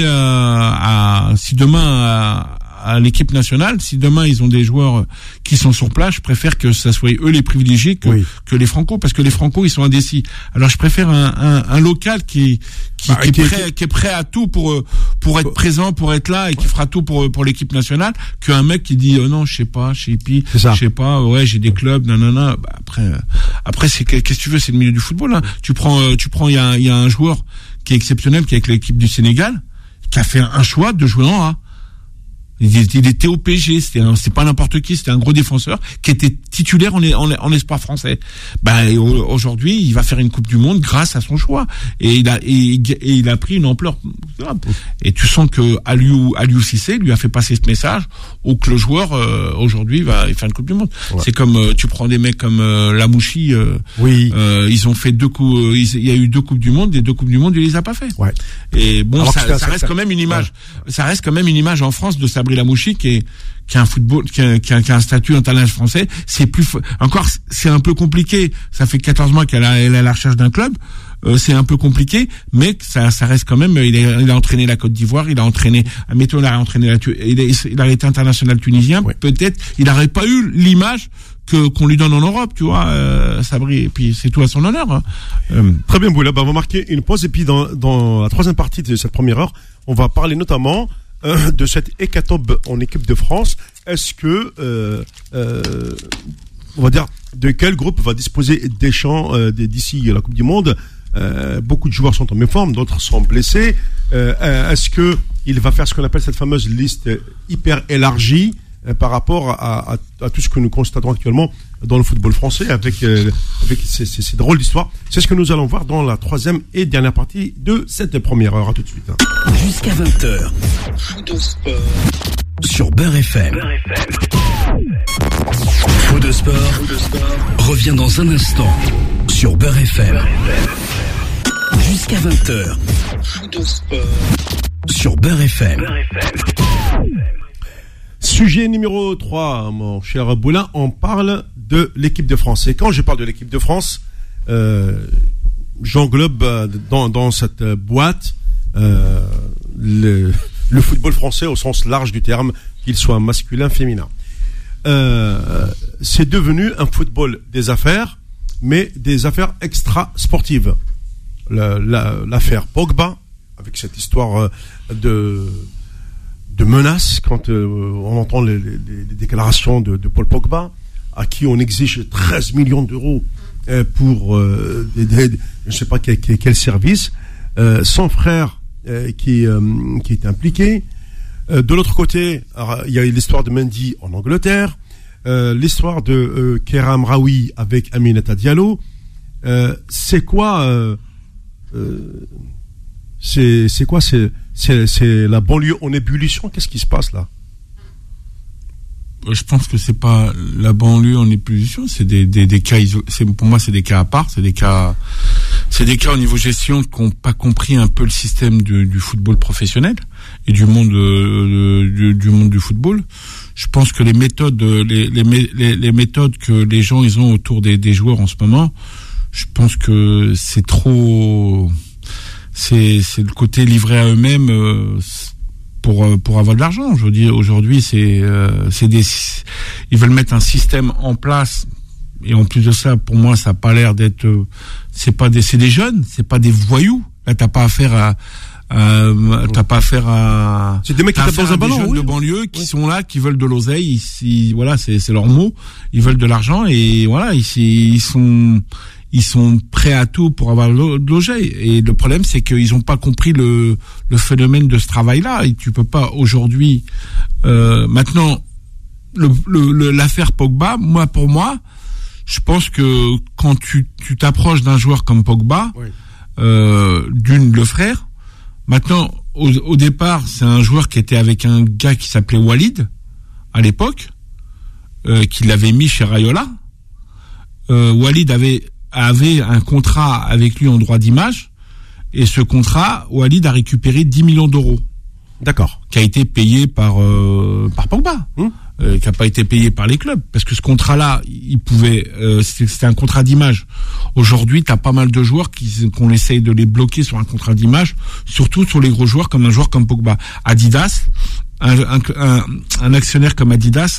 si demain à l'équipe nationale, si demain ils ont des joueurs qui sont sur place, je préfère que ça soit eux les privilégiés que les franco, parce que les franco ils sont indécis. Alors je préfère un local qui est prêt à tout pour être présent, pour être là et qui fera tout pour l'équipe nationale, qu'un mec qui dit non, je sais pas, je sais pas, j'ai des clubs, nanana. Après c'est qu'est-ce que tu veux, c'est le milieu du football. Hein. Tu prends, il y a un joueur qui est exceptionnel, qui est avec l'équipe du Sénégal, qui a fait un choix de jouer en A. Il était au PSG, c'est pas n'importe qui, c'était un gros défenseur qui était titulaire en espoir français. Aujourd'hui, il va faire une Coupe du Monde grâce à son choix et il a pris une ampleur. Et tu sens que Aliou Cissé lui a fait passer ce message, ou que le joueur aujourd'hui va faire une Coupe du Monde. C'est comme tu prends des mecs comme Lamouchi, ils ont fait 2 coups, il y a eu 2 Coupes du Monde, et 2 Coupes du Monde, il les a pas fait. Et bon, ça reste quand même une image. Ça reste quand même une image en France de Sabri Lamouchi qui a un football, qui a un statut international français. C'est un peu compliqué. Ça fait 14 mois qu'elle est à la recherche d'un club. C'est un peu compliqué, mais ça reste quand même. Il a entraîné la Côte d'Ivoire, il a entraîné il a été international tunisien. Peut-être il n'aurait pas eu l'image qu'on lui donne en Europe, tu vois, Sabri. Et puis c'est tout à son honneur. Très bien, Boula. On va marquer une pause et puis dans la troisième partie de cette première heure, on va parler notamment de cette hécatombe en équipe de France. Est-ce que on va dire de quel groupe va disposer Deschamps d'ici la Coupe du Monde? Beaucoup de joueurs sont en méforme, d'autres sont blessés. Est-ce que il va faire ce qu'on appelle cette fameuse liste hyper élargie par rapport à tout ce que nous constatons actuellement dans le football français avec ces drôles d'histoires. C'est ce que nous allons voir dans la troisième et dernière partie de cette première heure. À tout de suite. Jusqu'à 20h. Foot Sport. Sur Beurre FM. Foot Sport revient dans un instant sur Beurre FM. Jusqu'à 20h. Foot Sport. Sur Beurre FM. Sujet numéro 3, mon cher Boulin, on parle de l'équipe de France. Et quand je parle de l'équipe de France, j'englobe dans cette boîte le football français au sens large du terme, qu'il soit masculin, féminin. C'est devenu un football des affaires, mais des affaires extra-sportives. L'affaire Pogba, avec cette histoire de menaces, quand on entend les déclarations de Paul Pogba, à qui on exige 13 millions d'euros pour je ne sais pas quel service, son frère qui est impliqué. De l'autre côté, il y a l'histoire de Mendy en Angleterre, l'histoire de Kerem Raoui avec Aminata Diallo. C'est quoi c'est la banlieue en ébullition. Qu'est-ce qui se passe là? Je pense que c'est pas la banlieue en ébullition, c'est des cas pour moi c'est des cas à part, c'est des cas au niveau gestion qui n'ont pas compris un peu le système du football professionnel et du monde du football. Je pense que les méthodes les méthodes que les gens ils ont autour des joueurs en ce moment, je pense que c'est trop, c'est le côté livré à eux-mêmes pour avoir de l'argent. Je veux dire, aujourd'hui, ils veulent mettre un système en place. Et en plus de ça, pour moi, ça a pas l'air d'être, c'est des jeunes, c'est pas des voyous. Là, t'as pas affaire à c'est des mecs qui tapent dans un ballon, jeunes de banlieue qui sont là, qui veulent de l'oseille. Voilà, c'est leur mot. Ils veulent de l'argent et voilà, ils sont prêts à tout pour avoir de l'oseille. Et le problème, c'est qu'ils ont pas compris le phénomène de ce travail-là. Et tu peux pas aujourd'hui, maintenant, l'affaire Pogba, pour moi, je pense que quand tu t'approches d'un joueur comme Pogba, oui. Le frère, maintenant, au départ, c'est un joueur qui était avec un gars qui s'appelait Walid, à l'époque, qui l'avait mis chez Rayola. Walid avait un contrat avec lui en droit d'image, et ce contrat, Walid a récupéré 10 millions d'euros. D'accord. Qui a été payé par Pogba. Qui a pas été payé par les clubs. Parce que ce contrat-là, c'était un contrat d'image. Aujourd'hui, t'as pas mal de joueurs qu'on essaye de les bloquer sur un contrat d'image, surtout sur les gros joueurs comme un joueur comme Pogba. Adidas, un actionnaire comme Adidas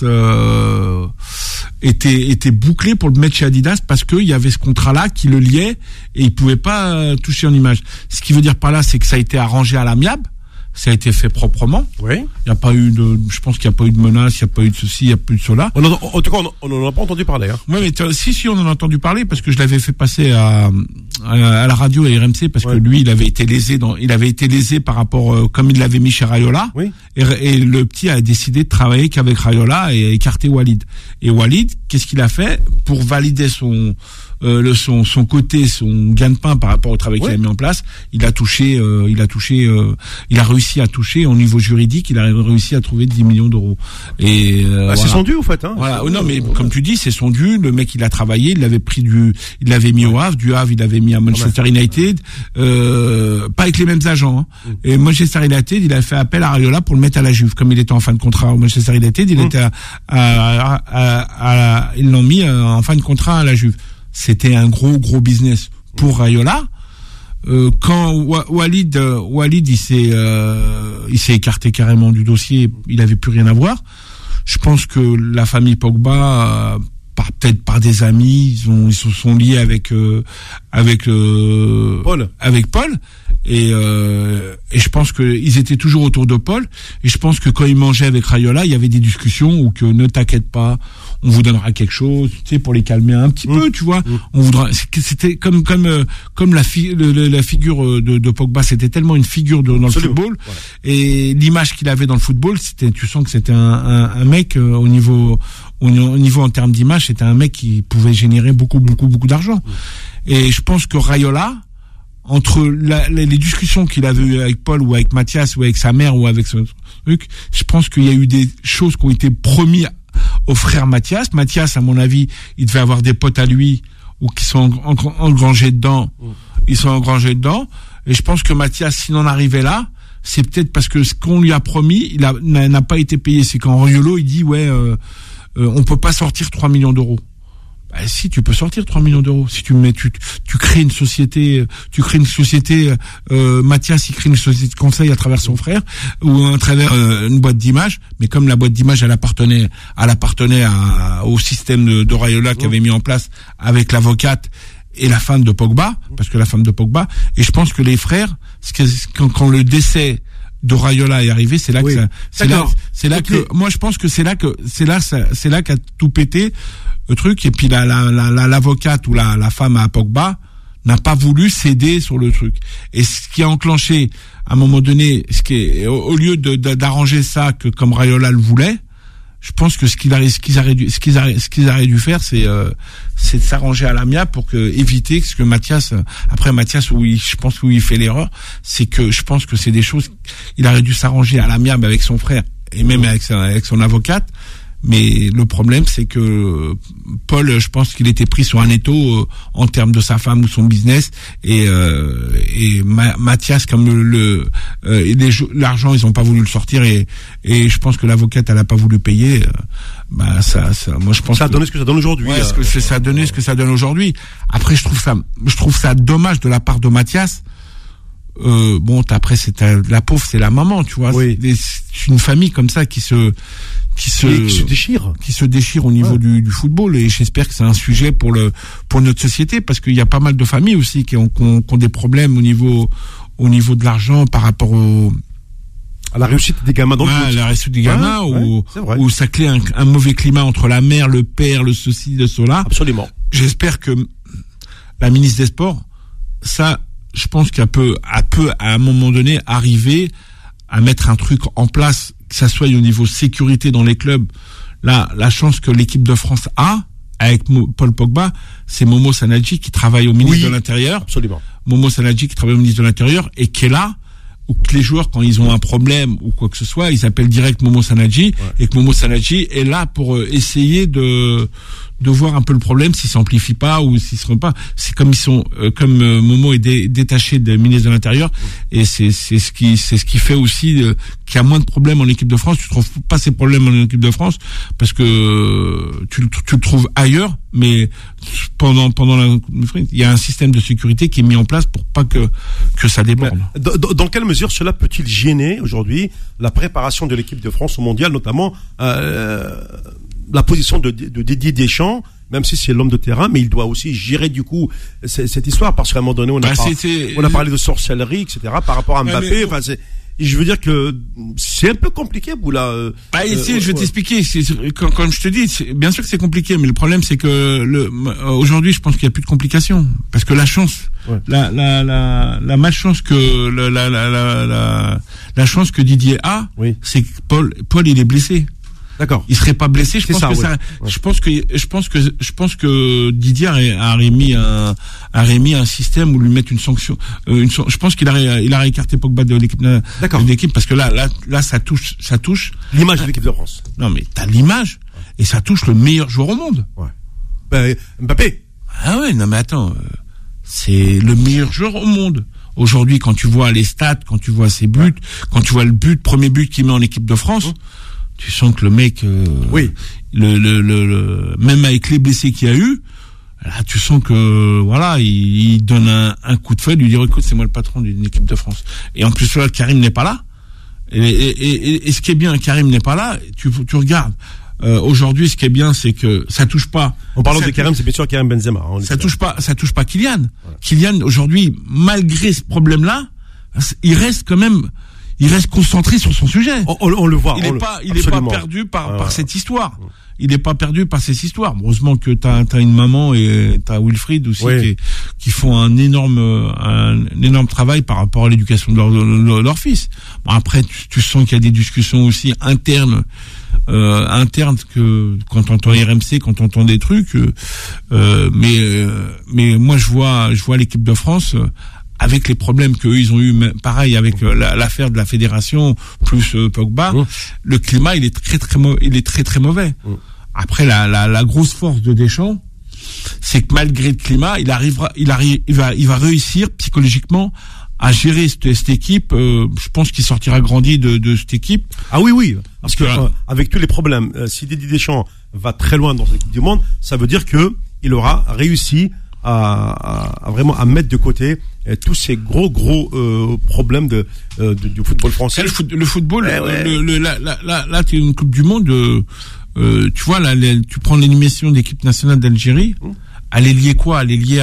était bouclé pour le mettre chez Adidas parce qu'il y avait ce contrat-là qui le liait et il pouvait pas toucher en image. Ce qui veut dire par là, c'est que ça a été arrangé à l'amiable. Ça a été fait proprement. Oui. Il y a pas eu je pense qu'il n'y a pas eu de menace, il n'y a pas eu de ceci, il n'y a plus de cela. En tout cas, on n'en a pas entendu parler, hein. Ouais, mais si, on en a entendu parler parce que je l'avais fait passer à la radio, à RMC, parce que lui, il avait été lésé par rapport, comme il l'avait mis chez Rayola. Oui. Et le petit a décidé de travailler qu'avec Rayola et écarter Walid. Et Walid, qu'est-ce qu'il a fait pour valider son côté, son gagne-pain par rapport au travail qu'il a mis en place? Il a réussi à toucher au niveau juridique, il a réussi à trouver 10 millions d'euros. Et c'est son dû, au fait, hein. Voilà. Non, mais comme tu dis, c'est son dû. Le mec, il a travaillé, il l'avait mis au Havre, du Havre, il l'avait mis à Manchester United, pas avec les mêmes agents, hein. Et Manchester United, il a fait appel à Rayola pour le mettre à la Juve. Comme il était en fin de contrat au Manchester United, il était ils l'ont mis en fin de contrat à la Juve. C'était un gros business pour Rayola. Quand Walid il s'est écarté carrément du dossier, il avait plus rien à voir. Je pense que la famille Pogba, peut-être par des amis, ils se sont liés avec Paul. Et je pense que ils étaient toujours autour de Paul. Et je pense que quand ils mangeaient avec Raiola, il y avait des discussions où que ne t'inquiète pas, on vous donnera quelque chose, tu sais, pour les calmer un petit peu, tu vois. On voudra. C'était comme la figure de Pogba, c'était tellement une figure dans le football. Voilà. Et l'image qu'il avait dans le football, tu sens que c'était un mec au niveau en termes d'image, c'était un mec qui pouvait générer beaucoup d'argent. Et je pense que Raiola, entre les discussions qu'il avait eues avec Paul ou avec Mathias ou avec sa mère ou avec ce truc, je pense qu'il y a eu des choses qui ont été promises au frère Mathias. Mathias, à mon avis, il devait avoir des potes à lui ou qui sont engrangés dedans. Ils sont engrangés dedans. Et je pense que Mathias, s'il en arrivait là, c'est peut-être parce que ce qu'on lui a promis, n'a pas été payé. C'est quand Riolo, il dit, on peut pas sortir 3 millions d'euros. Si, tu peux sortir 3 millions d'euros. Si tu crées une société, Mathias, il crée une société de conseil à travers son frère, ou à travers une boîte d'image. Mais comme la boîte d'image, elle appartenait au système de Raiola qui avait mis en place avec l'avocate et la femme de Pogba, et je pense que les frères, quand le décès de Raiola est arrivé, c'est là que moi je pense que c'est là qu'a tout pété le truc. Et puis l'avocate ou la femme à Pogba n'a pas voulu céder sur le truc. Et ce qui a enclenché à un moment donné, au lieu d'arranger ça comme Raiola le voulait, je pense que ce qu'ils auraient dû faire, c'est de s'arranger à l'amiable pour éviter ce que Mathias, où il fait l'erreur, c'est que je pense que c'est des choses, il aurait dû s'arranger à l'amiable avec son frère et même avec son avocate. Mais le problème, c'est que Paul, je pense qu'il était pris sur un étau en termes de sa femme ou son business, et Mathias, comme l'argent, ils ont pas voulu le sortir, et je pense que l'avocate, elle a pas voulu payer. Moi, je pense ça a donné ce que ça donne aujourd'hui. Ouais, ça a donné ce que ça donne aujourd'hui. Après, je trouve ça dommage de la part de Mathias. Après, la pauvre, c'est la maman, tu vois. Oui. C'est une famille comme ça qui se déchire au niveau du football, et j'espère que c'est un sujet pour notre société, parce qu'il y a pas mal de familles aussi qui ont des problèmes au niveau de l'argent par rapport à la réussite des gamins dans le foot. La réussite des gamins, où ça crée un mauvais climat entre la mère, le père, le ceci, le cela. Absolument. J'espère que la ministre des Sports, ça, je pense qu'elle peut à un moment donné arriver à mettre un truc en place, que ça soit au niveau sécurité dans les clubs. Là, la chance que l'équipe de France a avec Paul Pogba, c'est Momo Sanadji qui travaille au ministre de l'Intérieur. Absolument. Momo Sanadji qui travaille au ministre de l'Intérieur et qui est là, ou que les joueurs, quand ils ont un problème ou quoi que ce soit, ils appellent direct Momo Sanadji, et que Momo Sanadji est là pour essayer de voir un peu le problème, s'il s'amplifie pas ou s'il se rend pas. C'est comme Momo est détaché des ministres de l'Intérieur, et c'est ce qui fait aussi qu'il y a moins de problèmes en équipe de France. Tu trouves pas ces problèmes en équipe de France parce que tu le trouves ailleurs, mais pendant il y a un système de sécurité qui est mis en place pour pas que ça déborde. Dans quelle mesure cela peut-il gêner aujourd'hui la préparation de l'équipe de France au mondial, notamment la position de Didier Deschamps, même si c'est l'homme de terrain, mais il doit aussi gérer du coup cette histoire, parce qu'à un moment donné on a parlé de sorcellerie, etc. par rapport à Mbappé. Je veux dire que c'est un peu compliqué, Boula. Ici, je vais t'expliquer. Comme je te dis, bien sûr que c'est compliqué, mais le problème, c'est que aujourd'hui, je pense qu'il y a plus de complications, parce que la chance, la malchance que la chance que Didier a, c'est que Paul, il est blessé. D'accord. Il serait pas blessé. Je pense que Didier a remis un système où lui mettre une sanction. Je pense qu'il a écarté Pogba de l'équipe. D'accord. De l'équipe, parce que là, ça touche l'image de l'équipe de France. Non, mais t'as l'image, et ça touche le meilleur joueur au monde. Ouais. Mbappé. Ah ouais, non mais attends, c'est le meilleur joueur au monde. Aujourd'hui, quand tu vois les stats, quand tu vois ses buts, quand tu vois premier but qu'il met en équipe de France, tu sens que le mec, même avec les blessés qu'il y a eu, là, tu sens que, voilà, il donne un coup de feuille, lui dire, écoute, c'est moi le patron d'une équipe de France. Et en plus, là, Karim n'est pas là. Et ce qui est bien, Karim n'est pas là, tu regardes. Aujourd'hui, ce qui est bien, c'est que ça touche pas. En parlant de Karim, c'est bien sûr Karim Benzema. Ça touche pas Kylian. Voilà. Kylian, aujourd'hui, malgré ce problème-là, il reste concentré sur son sujet. On le voit. Il est pas perdu par cette histoire. Il est pas perdu par ces histoires. Heureusement que t'as une maman et t'as Wilfried aussi qui font un énorme travail par rapport à l'éducation de leur fils. Bon, après, tu sens qu'il y a des discussions aussi internes que quand t'entends RMC, quand t'entends des trucs, mais moi je vois l'équipe de France avec les problèmes qu'eux ils ont eu, pareil avec l'affaire de la fédération plus Pogba, le climat il est très mauvais. Après la grosse force de Deschamps, c'est que malgré le climat, il va réussir psychologiquement à gérer cette équipe. Je pense qu'il sortira grandi de cette équipe. Ah oui, parce que avec tous les problèmes, si Didier Deschamps va très loin dans cette Coupe du Monde, ça veut dire que il aura réussi à vraiment à mettre de côté tous ces gros problèmes du football français. Le football, là tu es une Coupe du Monde. Tu vois là, tu prends l'élimination d'équipe nationale d'Algérie. Elle est liée quoi? Elle est liée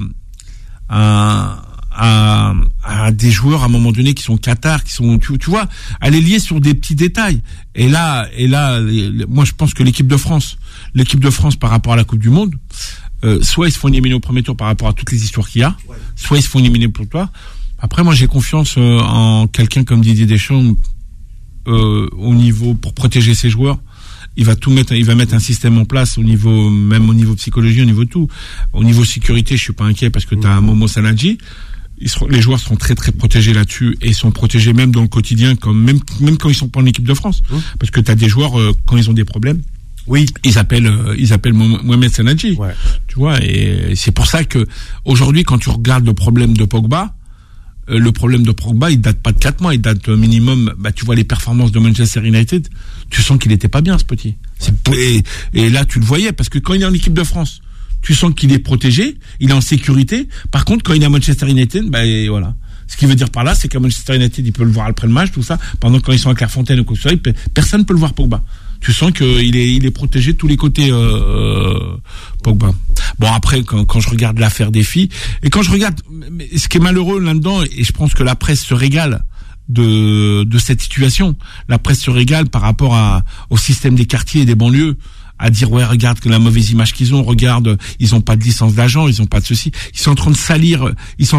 à des joueurs à un moment donné qui sont Qatar, qui sont tu vois, elle est liée sur des petits détails. Et là, moi je pense que l'équipe de France par rapport à la Coupe du Monde, soit ils se font éliminer au premier tour par rapport à toutes les histoires qu'il y a, soit ils se font éliminer pour toi. Après, moi j'ai confiance en quelqu'un comme Didier Deschamps au niveau pour protéger ses joueurs. Il va mettre un système en place même au niveau psychologie, au niveau de tout. Au niveau sécurité, je suis pas inquiet parce que t'as un Momo Sanadji. Les joueurs seront très très protégés là-dessus et sont protégés même dans le quotidien, même quand ils sont pas en équipe de France. Parce que t'as des joueurs, quand ils ont des problèmes, ils appellent Mohamed Sanadji. Tu vois, et c'est pour ça que aujourd'hui, quand tu regardes le problème de Pogba, il date pas de 4 mois, il date minimum, tu vois les performances de Manchester United, tu sens qu'il était pas bien, ce petit. Et là, tu le voyais, parce que quand il est en équipe de France, tu sens qu'il est protégé, il est en sécurité. Par contre, quand il est à Manchester United, voilà. Ce qui veut dire par là, c'est qu'à Manchester United, il peut le voir après le match, tout ça. Pendant quand ils sont à Clairefontaine ou quoi que ce soit, personne ne peut le voir, Pogba. Tu sens qu'il est protégé de tous les côtés, Pogba. Bon, après, quand je regarde l'affaire des filles, et quand je regarde, ce qui est malheureux là-dedans, et je pense que la presse se régale de cette situation. La presse se régale par rapport au système des quartiers et des banlieues, à dire regarde que la mauvaise image qu'ils ont, regarde, ils ont pas de licence d'agent, ils ont pas de ceci, ils sont en train de salir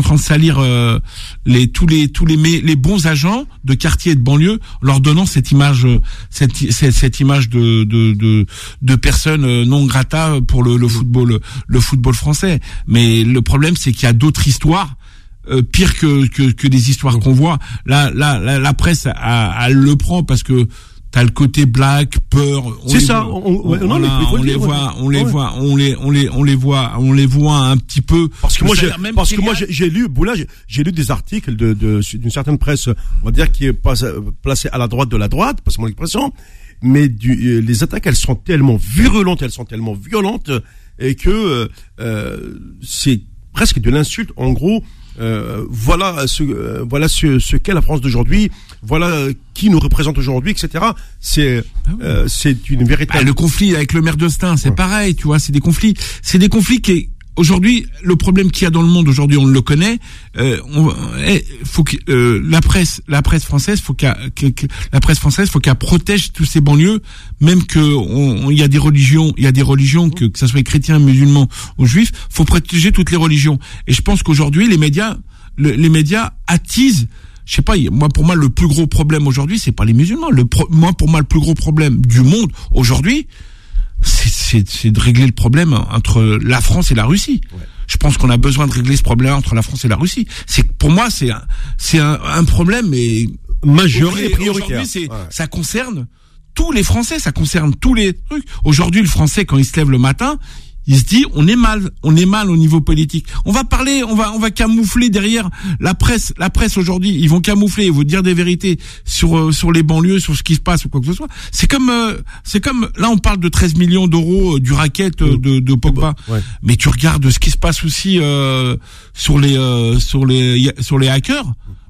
les bons agents de quartier et de banlieue, leur donnant cette image de personnes non grata pour le football français. Mais le problème, c'est qu'il y a d'autres histoires pire que des histoires qu'on voit. Là, la presse elle le prend parce que t'as le côté black, peur. On les voit un petit peu. Parce que moi, j'ai lu des articles d'une certaine presse, on va dire, qui est placée à la droite de la droite, passe mon expression. Mais les attaques, elles sont tellement virulentes, et que c'est presque de l'insulte. En gros, voilà ce qu'est la France d'aujourd'hui, voilà qui nous représente aujourd'hui, etc. C'est une véritable. Le conflit avec le maire d'Austin, c'est pareil, tu vois, c'est des conflits qui aujourd'hui, le problème qu'il y a dans le monde aujourd'hui, on le connaît. Faut que la presse française, faut qu'elle protège tous ces banlieues, même que il y a des religions, que ça soit chrétiens, musulmans ou juifs, faut protéger toutes les religions. Et je pense qu'aujourd'hui, les médias attisent. Je sais pas, pour moi, le plus gros problème aujourd'hui, c'est pas les musulmans. Pour moi, le plus gros problème du monde aujourd'hui, c'est de régler le problème entre la France et la Russie. Je pense qu'on a besoin de régler ce problème entre la France et la Russie. Pour moi, c'est un problème majeur et prioritaire. Aujourd'hui, ça concerne tous les Français, ça concerne tous les trucs. Aujourd'hui, le Français, quand il se lève le matin, il se dit on est mal au niveau politique. On va parler, on va camoufler derrière la presse aujourd'hui, ils vont camoufler, ils vont dire des vérités sur les banlieues, sur ce qui se passe ou quoi que ce soit. C'est comme là on parle de 13 millions d'euros du racket de Pogba. Mais tu regardes ce qui se passe aussi sur les hackers.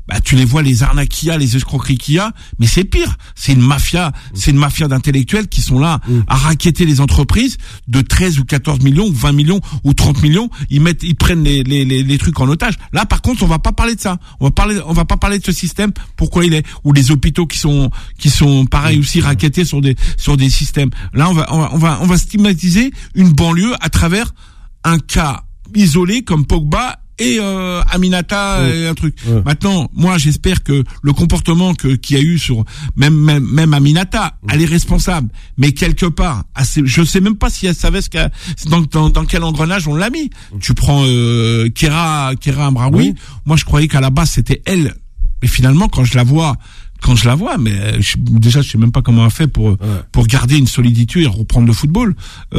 bah tu les vois, les arnaques qu'il y a, les escroqueries qu'il y a, mais c'est pire. C'est une mafia d'intellectuels qui sont là à racketter les entreprises de 13 ou 14 millions, ou 20 millions, ou 30 millions. Ils prennent les trucs en otage. Là, par contre, on va pas parler de ça. On va pas parler de ce système, pourquoi il est, ou les hôpitaux qui sont pareil aussi rackettés sur des systèmes. Là, on va stigmatiser une banlieue à travers un cas isolé comme Pogba et Aminata et un truc. Maintenant, moi j'espère que le comportement qu'il y a eu sur même Aminata, elle est responsable, mais quelque part, je sais même pas si elle savait dans quel engrenage on l'a mis. Tu prends Kera Amraoui, moi je croyais qu'à la base c'était elle, mais finalement quand je la vois, mais déjà je sais même pas comment elle fait pour garder une solidité et reprendre le football.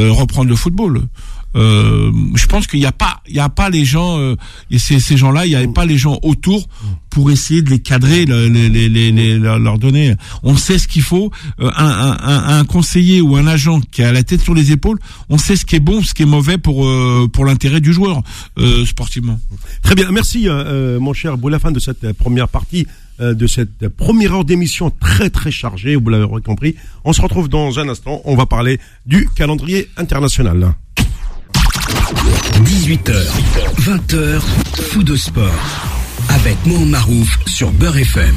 Je pense qu'il y a pas les gens et ces gens-là, il y avait pas les gens autour pour essayer de les cadrer, leur donner. On sait ce qu'il faut. Un conseiller ou un agent qui a la tête sur les épaules, on sait ce qui est bon, ce qui est mauvais pour l'intérêt du joueur sportivement. Très bien, merci mon cher Boulafan de cette première partie. De cette première heure d'émission très très chargée, vous l'avez compris. On se retrouve dans un instant, on va parler du calendrier international. 18h, 20h, Fou de Sport, avec Mohamed Marouf sur Beurre FM.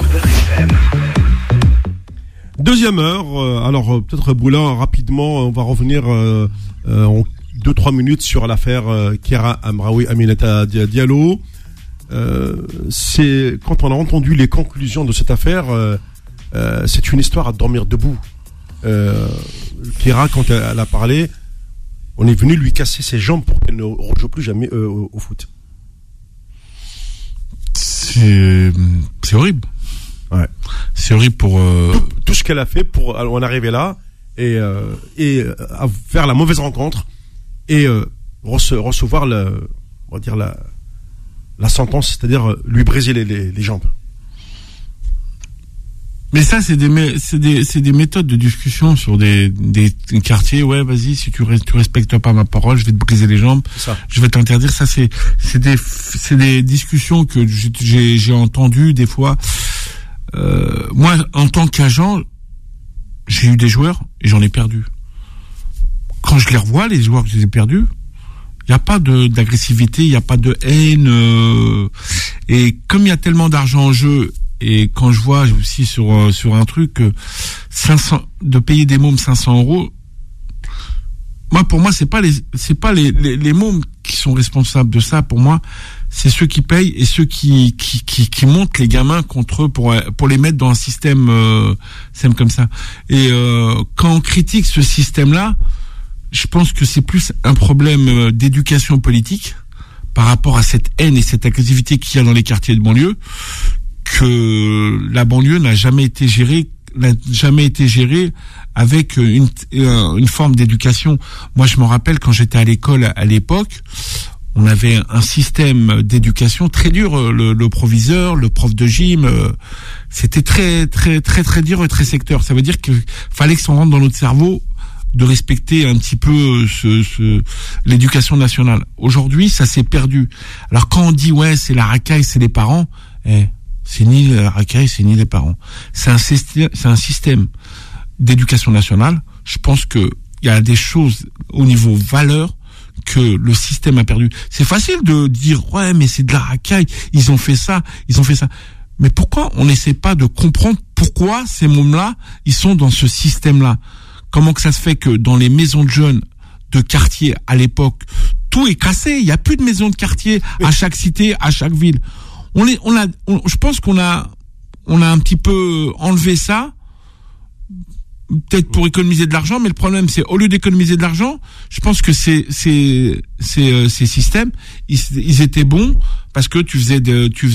Deuxième heure, alors peut-être Boula, rapidement, on va revenir en 2-3 minutes sur l'affaire Kera Amraoui Aminata Diallo. C'est quand on a entendu les conclusions de cette affaire, c'est une histoire à dormir debout. Kera, quand elle a parlé, on est venu lui casser ses jambes pour qu'elle ne rejoue plus jamais au foot. C'est horrible. Ouais. C'est horrible pour tout ce qu'elle a fait pour en arriver là et à faire la mauvaise rencontre et recevoir on va dire la sentence, c'est-à-dire lui briser les jambes. Mais ça, c'est des méthodes de discussion sur des quartiers. Ouais, vas-y, si tu respectes pas ma parole, je vais te briser les jambes. Je vais t'interdire. Ça, c'est des discussions que j'ai entendues des fois. Moi, en tant qu'agent, j'ai eu des joueurs et j'en ai perdu. Quand je les revois, les joueurs que j'ai perdus, il n'y a pas d'agressivité, il n'y a pas de haine. Et comme il y a tellement d'argent en jeu, et quand je vois aussi sur un truc, 500, de payer des mômes 500 €, moi, pour moi, c'est pas les mômes qui sont responsables de ça. Pour moi, c'est ceux qui payent et ceux qui montent les gamins contre eux pour les mettre dans un système comme ça. Et quand on critique ce système-là, je pense que c'est plus un problème d'éducation politique par rapport à cette haine et cette agressivité qu'il y a dans les quartiers de banlieue, que la banlieue n'a jamais été gérée avec une forme d'éducation. Moi, je me rappelle quand j'étais à l'école à l'époque, on avait un système d'éducation très dur. Le proviseur, le prof de gym, c'était très très très très dur et très secteur. Ça veut dire qu'il fallait que ça rentre dans notre cerveau de respecter un petit peu l'éducation nationale. Aujourd'hui, ça s'est perdu. Alors quand on dit ouais, c'est la racaille, c'est les parents, c'est ni la racaille, c'est ni les parents. C'est un système d'éducation nationale. Je pense que il y a des choses au niveau valeur que le système a perdu. C'est facile de dire ouais, mais c'est de la racaille, ils ont fait ça. Mais pourquoi on n'essaie pas de comprendre pourquoi ces mômes-là, ils sont dans ce système-là? Comment que ça se fait que dans les maisons de jeunes de quartier à l'époque, tout est cassé, il y a plus de maisons de quartier à chaque cité, à chaque ville. Je pense qu'on a un petit peu enlevé ça, peut-être pour économiser de l'argent, mais le problème c'est au lieu d'économiser de l'argent, je pense que ces systèmes, ils étaient bons parce que tu faisais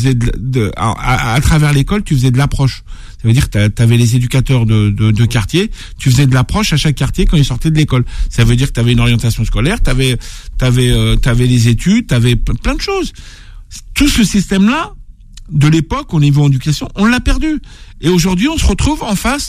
à travers l'école, tu faisais de l'approche. Ça veut dire que t'avais les éducateurs de quartier, tu faisais de l'approche à chaque quartier quand ils sortaient de l'école. Ça veut dire que t'avais une orientation scolaire, t'avais les études, t'avais plein de choses. Tout ce système-là, de l'époque, au niveau éducation, on l'a perdu. Et aujourd'hui, on se retrouve en face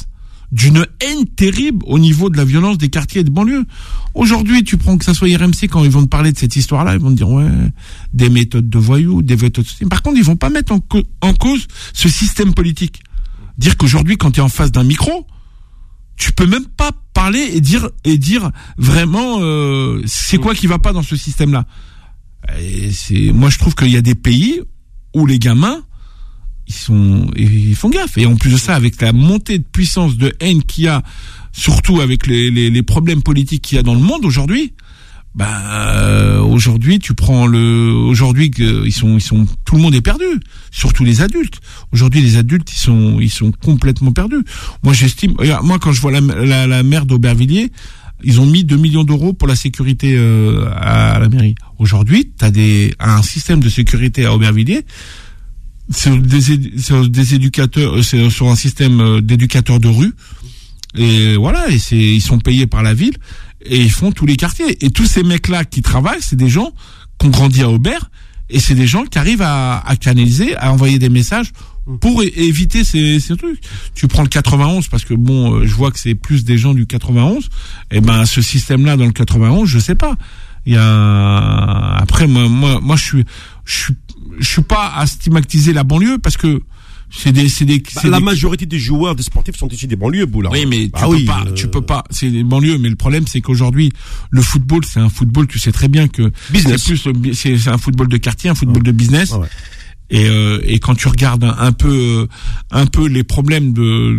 d'une haine terrible au niveau de la violence des quartiers et de banlieues. Aujourd'hui, tu prends que ça soit RMC, quand ils vont te parler de cette histoire-là, ils vont te dire, ouais, des méthodes de voyous, des méthodes... Par contre, ils vont pas mettre en cause ce système politique. Dire qu'aujourd'hui, quand tu es en face d'un micro, tu peux même pas parler et dire vraiment c'est quoi qui va pas dans ce système-là. Moi je trouve qu'il y a des pays où les gamins ils font gaffe, et en plus de ça, avec la montée de puissance de haine qu'il y a, surtout avec les problèmes politiques qu'il y a dans le monde aujourd'hui, aujourd'hui tu prends aujourd'hui ils sont tout le monde est perdu, surtout les adultes. Aujourd'hui les adultes ils sont complètement perdus. Moi j'estime, moi quand je vois la maire d'Aubervilliers, ils ont mis 2 millions d'euros pour la sécurité à la mairie. Aujourd'hui, t'as un système de sécurité à Aubervilliers sur des éducateurs, c'est sur un système d'éducateurs de rue, et voilà, et ils sont payés par la ville. Et ils font tous les quartiers. Et tous ces mecs-là qui travaillent, c'est des gens qui ont grandi à Aubert, et c'est des gens qui arrivent à canaliser, à envoyer des messages pour éviter ces trucs. Tu prends le 91, parce que bon, je vois que c'est plus des gens du 91. Et ce système-là dans le 91, je sais pas. Il y a après moi je suis pas à stigmatiser la banlieue, parce que la majorité des joueurs des sportifs sont issus des banlieues, Boula. Oui, mais tu peux pas. C'est les banlieues, mais le problème, c'est qu'aujourd'hui, le football, c'est un football, tu sais très bien que business. C'est un football de quartier, un football de business. Ouais. Et quand tu regardes un peu les problèmes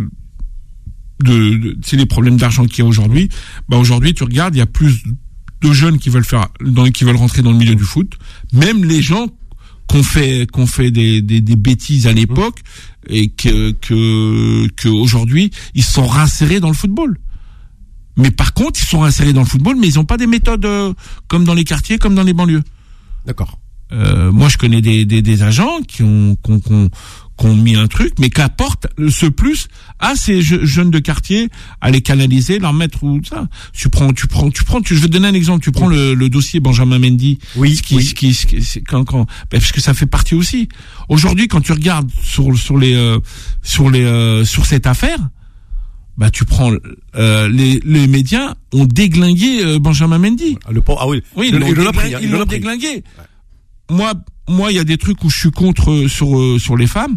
c'est les problèmes d'argent qu'il y a aujourd'hui. Aujourd'hui, tu regardes, il y a plus de jeunes qui veulent rentrer dans le milieu du foot. Même les gens qu'on fait des bêtises à l'époque, et que aujourd'hui ils sont réinsérés dans le football. Mais par contre, ils sont réinsérés dans le football, mais ils ont pas des méthodes comme dans les quartiers, comme dans les banlieues. D'accord. Moi, je connais des agents qui ont mis un truc, mais qui apportent ce plus à ces jeunes de quartier, à les canaliser, leur mettre ou ça. Je vais te donner un exemple. Tu prends le dossier Benjamin Mendy. Oui. Parce que ça fait partie aussi. Aujourd'hui, quand tu regardes sur cette affaire, tu prends les médias ont déglingué Benjamin Mendy. Oui, ils l'ont déglingué. Ouais. Moi, il y a des trucs où je suis contre sur les femmes.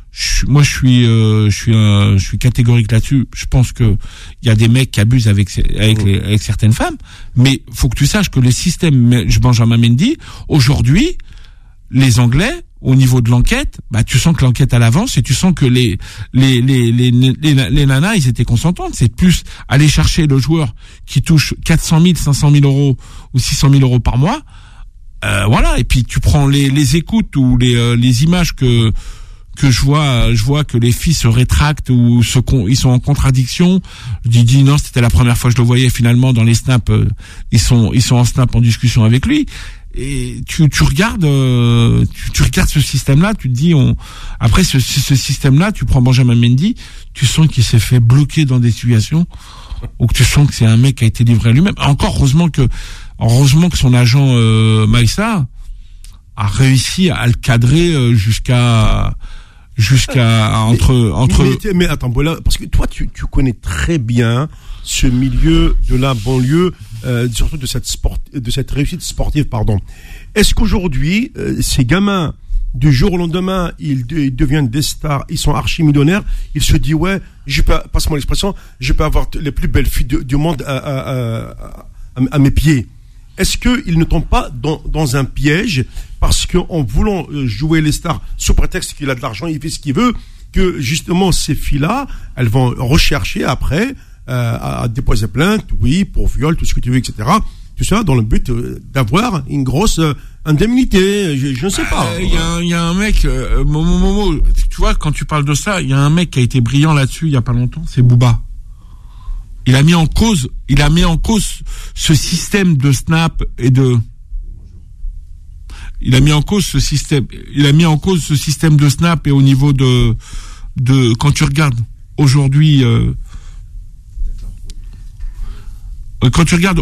Je suis catégorique là-dessus. Je pense que il y a des mecs qui abusent avec certaines femmes, mais faut que tu saches que le système Benjamin Mendy, aujourd'hui, les Anglais, au niveau de l'enquête, tu sens que l'enquête elle avance, et tu sens que les nanas, ils étaient consentantes. C'est plus aller chercher le joueur qui touche 400 000, 500 000 euros ou 600 000 euros par mois. Voilà. Et puis tu prends les écoutes ou les images que je vois que les filles se rétractent ou ils sont en contradiction. Je dis non, c'était la première fois que je le voyais. Finalement, dans les snaps, ils sont en snap en discussion avec lui. Et tu regardes ce système-là, tu te dis après ce système-là, tu prends Benjamin Mendy, tu sens qu'il s'est fait bloquer dans des situations où tu sens que c'est un mec qui a été livré à lui-même. Encore heureusement que son agent Maïssa a réussi à le cadrer jusqu'à entre. Mais attends, voilà, parce que toi tu connais très bien ce milieu de la banlieue, surtout de cette réussite sportive, pardon. Est-ce qu'aujourd'hui ces gamins, du jour au lendemain, ils deviennent des stars, ils sont archi-millionnaires, ils se disent ouais, passe-moi l'expression, je peux avoir les plus belles filles du monde à mes pieds. Est-ce qu'ils ne tombent pas dans un piège, parce qu'en voulant jouer les stars sous prétexte qu'il a de l'argent, il fait ce qu'il veut, que justement ces filles-là, elles vont rechercher après à déposer plainte, oui, pour viol, tout ce que tu veux, etc. Tout ça dans le but d'avoir une grosse indemnité. Je ne sais pas. Il y a un mec, Momo, tu vois, quand tu parles de ça, il y a un mec qui a été brillant là-dessus il y a pas longtemps, c'est Booba. Il a mis en cause ce système de snap il a mis en cause ce système de snap, et au niveau de quand tu regardes aujourd'hui quand tu regardes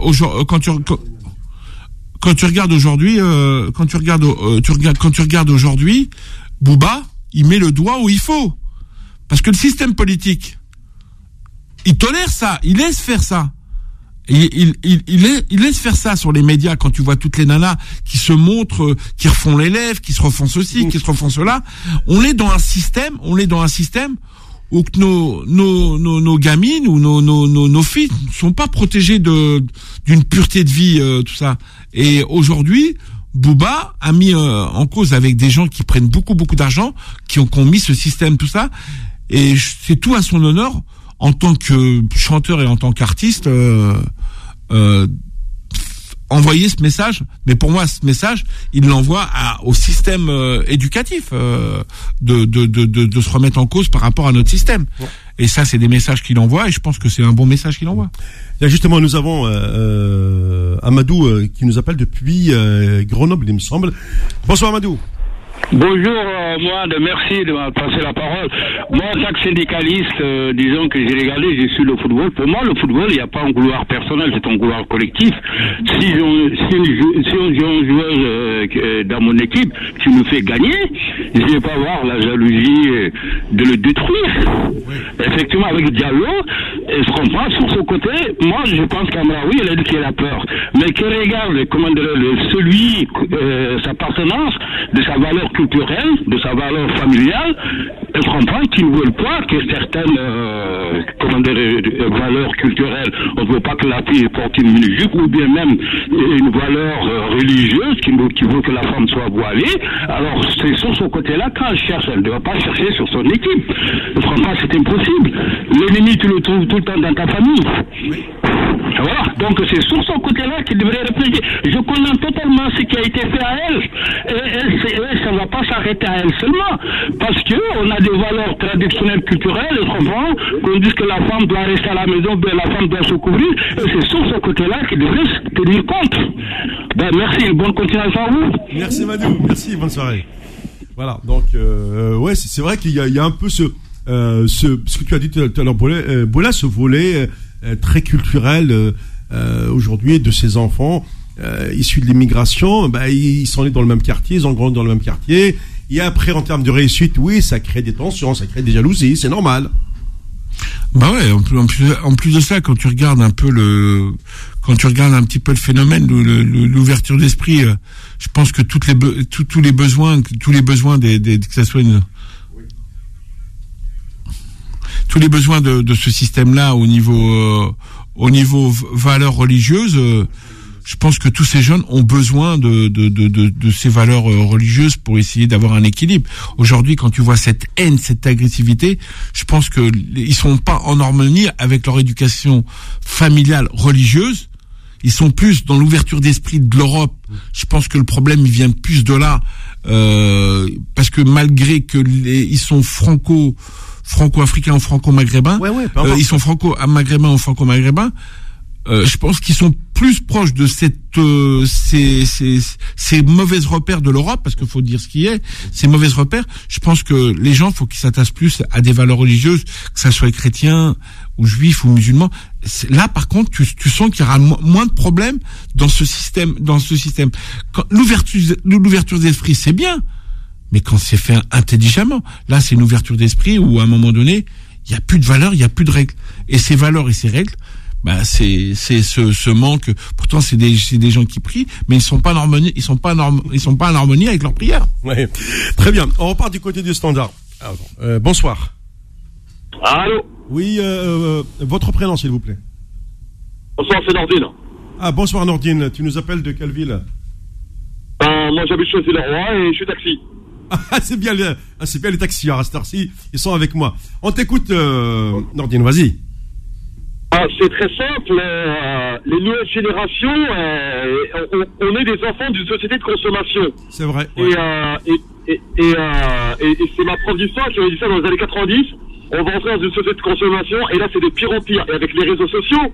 aujourd'hui, Booba, il met le doigt où il faut, parce que le système politique, il tolère ça, il laisse faire ça. Il laisse faire ça sur les médias quand tu vois toutes les nanas qui se montrent, qui refont les lèvres, qui se refont ceci, qui se refont cela. On est dans un système où que nos gamines ou nos filles ne sont pas protégées d'une pureté de vie, tout ça. Et aujourd'hui, Booba a mis en cause avec des gens qui prennent beaucoup d'argent, qui ont mis ce système, tout ça. Et c'est tout à son honneur en tant que chanteur et en tant qu'artiste. Envoyer ce message, mais pour moi ce message il l'envoie au système éducatif de se remettre en cause par rapport à notre système. Ouais. Et ça c'est des messages qu'il envoie et je pense que c'est un bon message qu'il envoie. Là, justement nous avons Amadou qui nous appelle depuis Grenoble il me semble. Bonsoir Amadou. Bonjour, Mohamed, merci de m'avoir passé la parole. Moi, en tant que syndicaliste, disons que j'ai regardé, je suis le football. Pour moi, le football, il n'y a pas un gloire personnel, c'est un gloire collectif. Si on joue dans mon équipe qui nous fait gagner, je ne vais pas avoir la jalousie de le détruire. Effectivement, avec Diallo, je comprends, sur ce côté, moi, je pense qu'Amraoui, il a dit qu'il a peur. Mais qu'il regarde, comment dire, sa appartenance, de sa valeur culturelle, de sa valeur familiale, elle comprend qu'ils ne veulent pas que certaines valeurs culturelles, on ne veut pas que la fille porte une mini-jupe ou bien même une valeur religieuse qui veut que la femme soit voilée. Alors c'est sur ce côté-là qu'elle cherche, elle ne doit pas chercher sur son équipe. Franchement, c'est impossible. L'ennemi, tu le trouves tout le temps dans ta famille. Voilà, donc c'est sur ce côté-là qu'il devrait réfléchir. Je connais totalement ce qui a été fait à elle. Et ça ne va pas s'arrêter à elle seulement. Parce qu'on a des valeurs traditionnelles, culturelles, et qu'on dit que la femme doit rester à la maison, bien la femme doit se couvrir. Et c'est sur ce côté-là qu'il devrait se tenir compte. Ben, merci, bonne continuation à vous. Merci Madou, merci, bonne soirée. Voilà, donc ouais, c'est vrai qu'il y a un peu ce que tu as dit tout à l'heure, Bola, ce volet très culturel aujourd'hui de ces enfants issus de l'immigration. Ils sont nés dans le même quartier, ils ont grandi dans le même quartier. Et après, en termes de réussite, oui, ça crée des tensions, ça crée des jalousies, c'est normal. Bah ouais, en plus de ça, quand tu regardes un peu un petit peu le phénomène, l'ouverture d'esprit, je pense que tous les besoins que ça soit tous les besoins de ce système-là au niveau valeurs religieuses, je pense que tous ces jeunes ont besoin de ces valeurs religieuses pour essayer d'avoir un équilibre. Aujourd'hui, quand tu vois cette haine, cette agressivité, je pense que ils sont pas en harmonie avec leur éducation familiale religieuse. Ils sont plus dans l'ouverture d'esprit de l'Europe. Je pense que le problème il vient plus de là, parce que malgré que ils sont franco-africains ou franco-maghrébins, ils sont franco-maghrébins ou franco-maghrébins. Je pense qu'ils sont plus proches de ces mauvaises repères de l'Europe, parce qu'il faut dire ce qui est, ces mauvaises repères. Je pense que les gens, faut qu'ils s'attachent plus à des valeurs religieuses, que ça soit chrétien ou juif ou musulman. Là, par contre, tu sens qu'il y aura moins de problèmes dans ce système. Quand l'ouverture d'esprit, c'est bien, mais quand c'est fait intelligemment, là, c'est une ouverture d'esprit où, à un moment donné, il y a plus de valeurs, il y a plus de règles. Et ces valeurs et ces règles, c'est ce manque. Pourtant, c'est des gens qui prient, mais ils sont pas en harmonie avec leur prière. Ouais. Très bien. On repart du côté du standard. Alors, bonsoir. Allô. Oui, votre prénom, s'il vous plaît. Bonsoir, c'est Nordine. Ah, bonsoir Nordine. Tu nous appelles de quelle ville? Moi, j'habite chez le Roi et je suis taxi. Ah, c'est bien les taxis. À cette heure-ci, ils sont avec moi. On t'écoute, Nordine. Vas-y. C'est très simple. Les nouvelles générations, on est des enfants d'une société de consommation. C'est vrai. Ouais. Et c'est ma prof d'histoire qui avait dit ça dans les années 90. On va entrer dans une société de consommation et là c'est de pire en pire. Et avec les réseaux sociaux,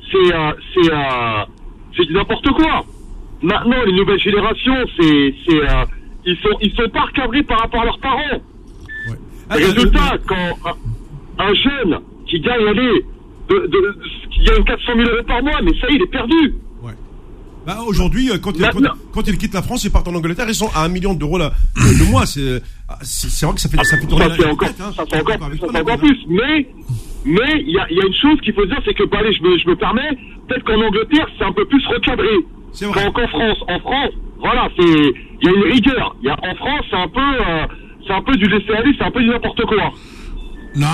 c'est n'importe quoi. Maintenant, les nouvelles générations, ils sont pas recadrés par rapport à leurs parents. Ouais. Résultat, quand un jeune qui gagne qui gagne 400 000 euros par mois, mais ça, il est perdu. Ouais. Aujourd'hui, quand ils quittent la France, ils partent en Angleterre, ils sont à 1 million d'euros le mois. C'est vrai que ça fait tourner la tête. Ça fait encore plus. Mais il y a une chose qu'il faut dire, c'est que, bah, allez, je me permets, peut-être qu'en Angleterre, c'est un peu plus recadré. C'est vrai. Qu'en France. En France, voilà, il y a une rigueur. En France, c'est un peu du laisser-aller, c'est un peu du n'importe quoi. Non,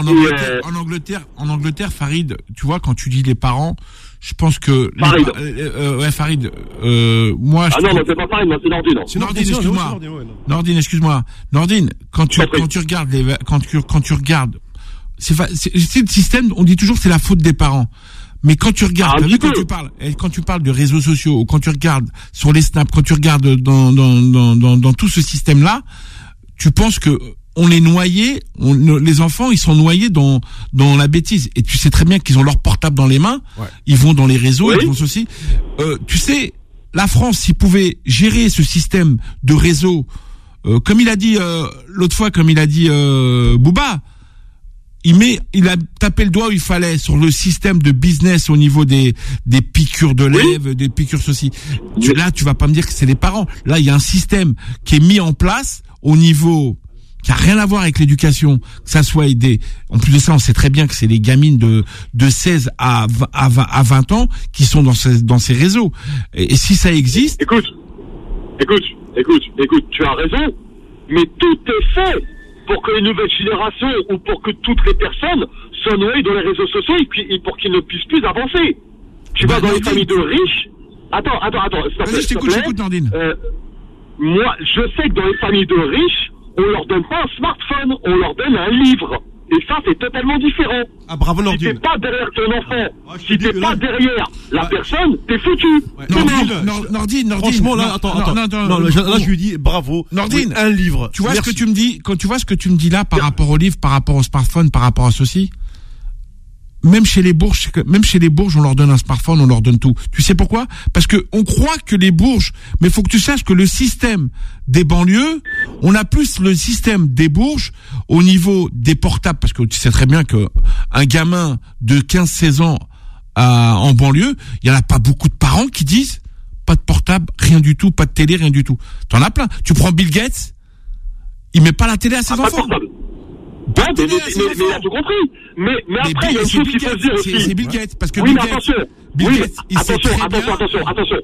en Angleterre, Farid, tu vois, quand tu dis les parents, je pense que... Farid. Farid, moi... Ah non, mais c'est pas Farid, c'est Nordine. C'est Nordine, excuse-moi. Nordine, excuse-moi. Nordine, quand tu regardes quand tu regardes, c'est le système, on dit toujours c'est la faute des parents. Mais quand tu regardes, quand tu parles de réseaux sociaux, ou quand tu regardes sur les snaps, quand tu regardes dans tout ce système-là, tu penses que on est noyé, les enfants, ils sont noyés dans la bêtise. Et tu sais très bien qu'ils ont leur portable dans les mains, ils vont dans les réseaux, ils vont ceci. Tu sais, la France, s'il pouvait gérer ce système de réseau, comme il a dit l'autre fois, Booba, il a tapé le doigt où il fallait sur le système de business au niveau des piqûres de lèvres, des piqûres ceci. Là, tu vas pas me dire que c'est les parents. Là, il y a un système qui est mis en place au niveau qui a rien à voir avec l'éducation, que ça soit aidé. En plus de ça, on sait très bien que c'est les gamines de 16 à 20 ans qui sont dans ces réseaux. Et si ça existe... Écoute, tu as raison, mais tout est fait pour que les nouvelles générations ou pour que toutes les personnes soient noyées dans les réseaux sociaux et pour qu'ils ne puissent plus avancer. Tu vas dans les familles de riches... Attends. Vas-y, je t'écoute, Nordine. Moi, je sais que dans les familles de riches, on leur donne pas un smartphone, on leur donne un livre. Et ça, c'est totalement différent. Ah, bravo, Nordine. Si t'es pas derrière ton enfant, si t'es pas derrière la personne, t'es foutu. Nordine. Franchement, là, attends. Non, là, je lui dis bravo. Nordine. Un livre. Tu vois ce que tu me dis, quand tu vois ce que tu me dis là par rapport au livre, par rapport au smartphone, par rapport à ceci? Même chez les Bourges, on leur donne un smartphone, on leur donne tout. Tu sais pourquoi? Parce que on croit que les Bourges, mais faut que tu saches que le système des banlieues, on a plus le système des Bourges au niveau des portables, parce que tu sais très bien que un gamin de 15-16 ans en banlieue, il y en a pas beaucoup de parents qui disent pas de portable, rien du tout, pas de télé, rien du tout. T'en as plein. Tu prends Bill Gates, il met pas la télé à ses enfants. Mais il a tout compris. Mais après, il y a une chose qu'il faut dire aussi. C'est Bill Gates, parce que Bill Gates, il sait très bien. Attention.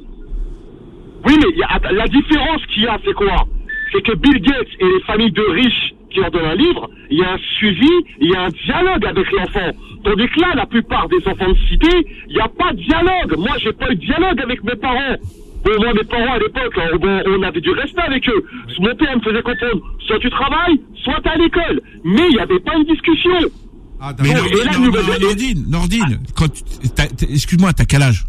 Oui, mais la différence qu'il y a, c'est quoi? C'est que Bill Gates et les familles de riches qui leur donnent un livre, il y a un suivi, il y a un dialogue avec l'enfant. Tandis que là, la plupart des enfants de cité, il n'y a pas de dialogue. Moi, j'ai pas eu de dialogue avec mes parents. Bon, moi, mes parents, à l'époque, on avait du respect avec eux. Mon père me faisait comprendre, soit tu travailles, soit t'es à l'école. Mais il n'y avait pas une discussion. Mais Nordine, excuse-moi, t'as quel âge?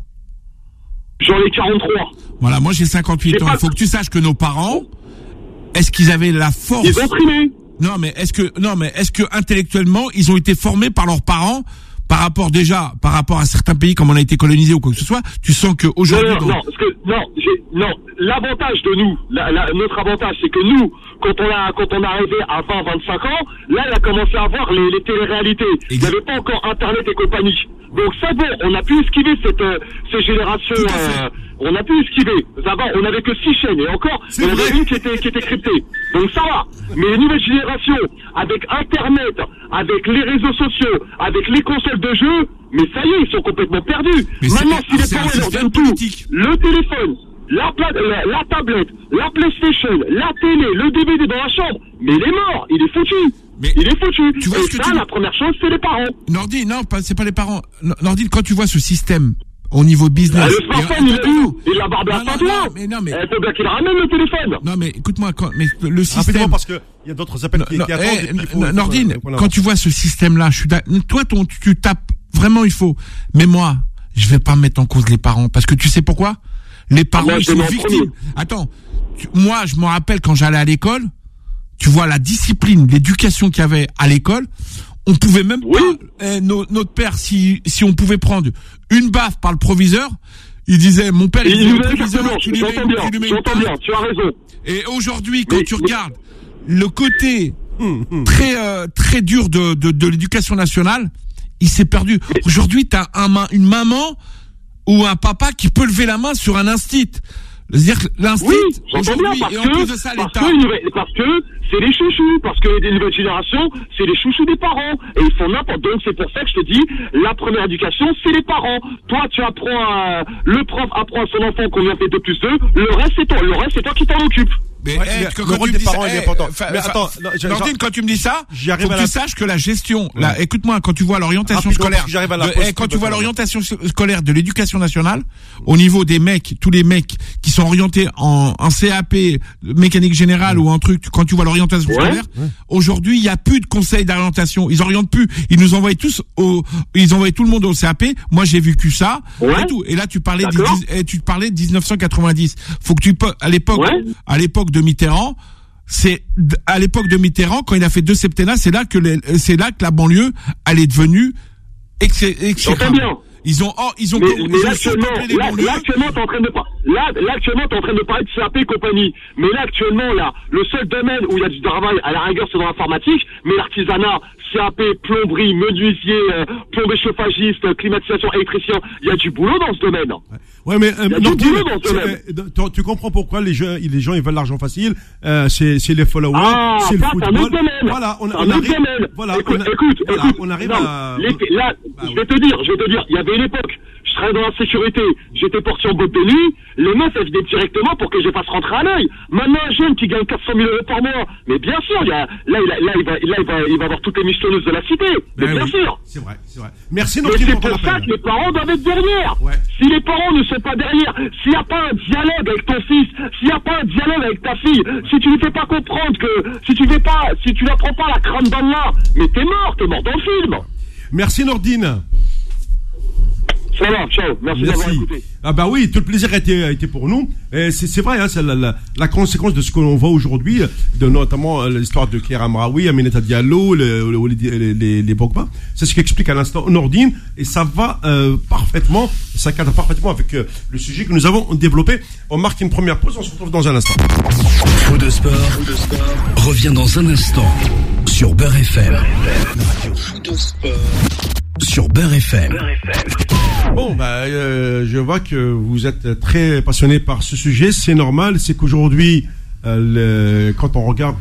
J'en ai 43. Voilà, moi j'ai 58 ans. Il faut que tu saches que nos parents, est-ce qu'ils avaient la force? Ils ont primé. Non, mais est-ce que intellectuellement, ils ont été formés par leurs parents? Par rapport à certains pays comme on a été colonisé ou quoi que ce soit, tu sens que aujourd'hui non, l'avantage de nous, notre avantage, c'est que nous, quand on est arrivé à 20-25 ans, là, il a commencé à voir les téléréalités. Il n'y avait pas encore Internet et compagnie. Donc c'est bon, on a pu esquiver ces générations. On a pu esquiver. Avant, on n'avait que 6 chaînes et encore, il y en avait une qui était cryptée. Donc ça va. Mais les nouvelles générations, avec Internet, avec les réseaux sociaux, avec les consoles de jeux, mais ça y est, ils sont complètement perdus. Mais maintenant, si les parents leur donnent tout, le téléphone, la tablette, la PlayStation, la télé, le DVD dans la chambre, mais il est mort, il est foutu. Il est foutu. Tu vois et ça, la première chose, c'est les parents. Nordine, non, c'est pas les parents. Nordine, quand tu vois ce système au niveau business. Le smartphone, il a barbé à Saint-Ouen. Mais il faut bien qu'il ramène le téléphone. Non, mais écoute-moi, mais le système. Rapidement, parce que il y a d'autres appels qui attendent. Nordine, quand tu vois ce système-là, toi, tu tapes, vraiment, il faut. Mais moi, je vais pas mettre en cause les parents, parce que tu sais pourquoi? Les parents, ils sont victimes. Attends, moi, je me rappelle quand j'allais à l'école, tu vois la discipline, l'éducation qu'il y avait à l'école. On pouvait même pas, notre père, si on pouvait prendre une baffe par le proviseur, il disait, mon père, il disait au proviseur, tu lui mets une, tu as raison. Et aujourd'hui, quand tu regardes le côté très dur de l'éducation nationale, il s'est perdu. Aujourd'hui, t'as une maman ou un papa qui peut lever la main sur un instit. C'est-à-dire que l'instinct, Oui, j'entends bien, aujourd'hui, et en plus de ça, parce l'État. que c'est les chouchous, parce que les nouvelles générations, c'est les chouchous des parents, et ils font n'importe. Donc c'est pour ça que je te dis, la première éducation, c'est les parents. Toi, tu apprends le prof apprend à son enfant combien fait 2 plus 2, le reste c'est toi qui t'en occupes. Mais le rôle des parents est important. Mais attends, Nordine, quand tu me dis ça, j'y arrive faut que tu saches que la gestion, écoute-moi, quand tu vois l'orientation scolaire, quand tu vois l'orientation scolaire de l'éducation nationale, au niveau des mecs, tous les mecs qui sont orientés en CAP, mécanique générale ou un truc, quand tu vois l'orientation scolaire, aujourd'hui, il y a plus de conseils d'orientation. Ils orientent plus. Ils nous envoient ils envoient tout le monde au CAP. Moi, j'ai vécu ça. Et tout. Et là, tu parlais de 1990. Faut que à l'époque de Mitterrand, à l'époque de Mitterrand, quand il a fait 2 septennats, c'est là que la banlieue, elle est devenue exécrable. Ils ont là, actuellement, t'es en train de parler de CAP et compagnie. Mais là, actuellement, le seul domaine où il y a du travail, à la rigueur, c'est dans l'informatique, mais l'artisanat, CAP, plomberie, menuisier, plombier chauffagiste, climatisation, électricien, il y a du boulot dans ce domaine. Ouais, mais tu comprends pourquoi les gens ils veulent l'argent facile. C'est les followers, c'est le football. Voilà, on arrive. Voilà, écoute, on arrive à. Là, je vais te dire, il y avait une époque. Je travaillais dans la sécurité, j'étais portier en boîte de nuit, les meufs elles venaient directement pour que je fasse rentrer à l'œil. Maintenant un jeune qui gagne 400 000 euros par mois, mais bien sûr, il va avoir toutes les missionneuses de la cité, mais bien sûr. C'est vrai. Merci mais c'est pour ça que les parents doivent être derrière. Ouais. Si les parents ne sont pas derrière, s'il n'y a pas un dialogue avec ton fils, s'il n'y a pas un dialogue avec ta fille, si tu ne fais pas comprendre que, si tu n'apprends pas la crâne dans là, mais t'es mort dans le film. Merci Nordine. Ça va, ciao, merci d'avoir écouté. Ah bah oui, tout le plaisir a été pour nous. Et c'est vrai, hein, c'est la conséquence de ce que l'on voit aujourd'hui, de notamment l'histoire de Claire Amraoui, Aminata Diallo, les Bogba. C'est ce qu'explique à l'instant Nordine, et ça va parfaitement, ça cadre parfaitement avec le sujet que nous avons développé. On marque une première pause, on se retrouve dans un instant. Faux de sport revient dans un instant sur Beurre FM. Faux de sport sur Beurre FM. Bon, je vois que vous êtes très passionné par ce sujet. C'est normal. C'est qu'aujourd'hui, quand on regarde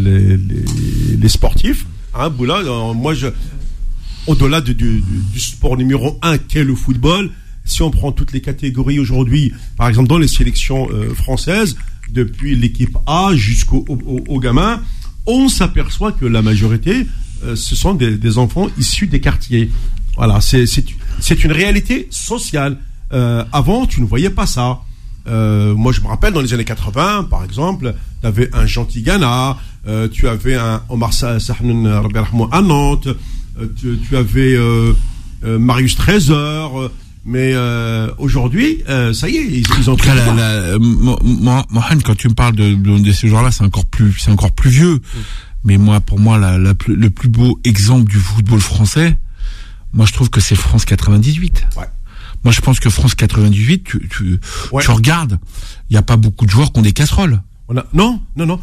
les sportifs, hein, Boula, moi, au-delà du sport numéro 1 qu'est le football, si on prend toutes les catégories aujourd'hui, par exemple dans les sélections françaises, depuis l'équipe A jusqu'aux gamins, on s'aperçoit que la majorité, ce sont des enfants issus des quartiers. Voilà, c'est une réalité sociale. Avant, tu ne voyais pas ça. Moi, je me rappelle, dans les années 80, par exemple, tu avais un Gentil Gana, tu avais un Omar Sahnoun à Nantes, tu avais Marius Trésor, mais aujourd'hui, ça y est, ils ont... Mohamed, quand tu me parles de ces joueurs-là, c'est encore plus vieux. Mais pour moi, le plus beau exemple du football français, moi, je trouve que c'est France 98. Ouais. Moi, je pense que France 98, tu regardes, il n'y a pas beaucoup de joueurs qui ont des casseroles. Non.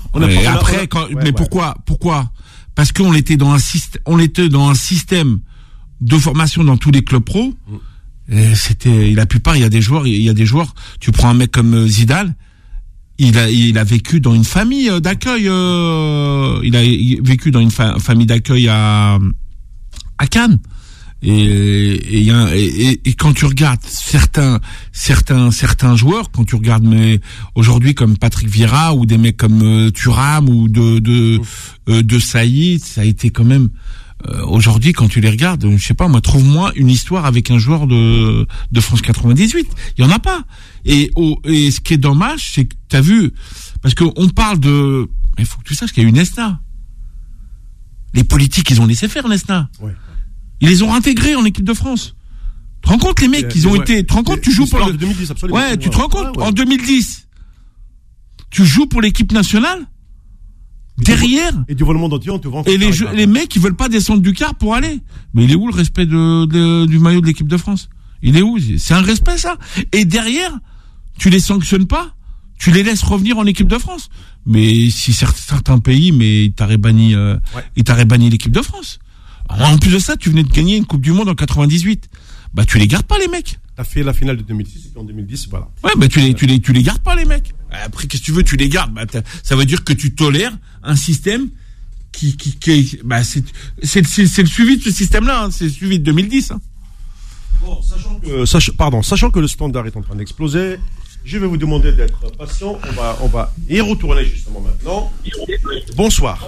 Pourquoi? Parce qu'on était dans un système de formation dans tous les clubs pro. Et la plupart, il y a des joueurs, tu prends un mec comme Zidane, il a vécu dans une famille d'accueil, il a vécu dans une famille d'accueil à Cannes. Et quand tu regardes certains joueurs, quand tu regardes aujourd'hui comme Patrick Vieira ou des mecs comme Thuram ou de Saïd, ça a été quand même aujourd'hui quand tu les regardes, je sais pas moi, trouve-moi une histoire avec un joueur de France 98, il y en a pas. Et ce qui est dommage, c'est que t'as vu, parce que on parle de, mais il faut que tu saches qu'il y a eu Nesna. Les politiques, ils ont laissé faire Nesna. Ouais. Ils les ont intégrés en équipe de France. Tu te rends compte, les mecs, ils ont été... Tu te rends compte, tu joues pour le... 2010, absolument. Ouais, tu te rends compte, en 2010, tu joues pour l'équipe nationale, derrière... Et du monde entier, on te vend... Et les mecs, ils veulent pas descendre du car pour aller. Mais il est où le respect du maillot de l'équipe de France? Il est où? C'est un respect, ça. Et derrière, tu les sanctionnes pas, tu les laisses revenir en équipe de France. Mais si certains pays, mais ils t'auraient banni l'équipe de France. En plus de ça, tu venais de gagner une Coupe du Monde en 98. Tu les gardes pas, les mecs. T'as fait la finale de 2006 et puis en 2010, voilà. Ouais, bah tu les gardes pas les mecs. Après qu'est-ce que tu veux, tu les gardes. Bah ça veut dire que tu tolères un système qui bah c'est le suivi de ce système-là. Hein. C'est le suivi de 2010. Hein. Bon, sachant que le standard est en train d'exploser, je vais vous demander d'être patient. On va y retourner justement maintenant. Bonsoir.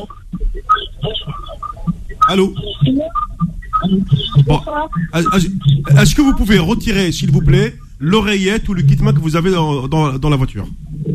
Allô. Bon, est-ce que vous pouvez retirer, s'il vous plaît, l'oreillette ou le kit main que vous avez dans la voiture?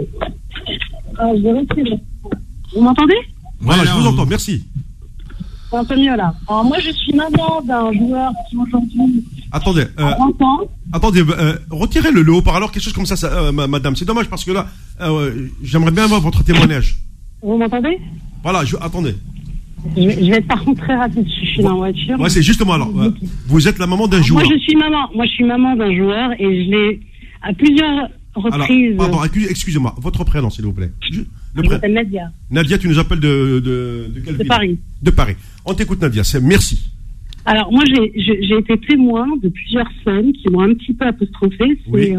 Je vais retirer. Vous m'entendez? Voilà, je vous entends, merci. C'est un peu mieux là. Alors moi je suis maman d'un joueur qui aujourd'hui attendez, a 20 ans. Attendez, retirez le haut-parleur, quelque chose comme ça, madame. C'est dommage parce que là, j'aimerais bien avoir votre témoignage. Vous m'entendez? Voilà, attendez. Je vais être par contre très rapide, je suis dans la voiture. Ouais, c'est justement alors. Vous êtes la maman d'un joueur. Moi je suis maman d'un joueur et je l'ai à plusieurs reprises. Alors, pardon, excusez-moi, votre prénom s'il vous plaît. Je m'appelle Nadia. Nadia, tu nous appelles de quelle ville? De Paris. De Paris. On t'écoute Nadia, merci. Alors moi j'ai été témoin de plusieurs scènes qui m'ont un petit peu apostrophée. Oui.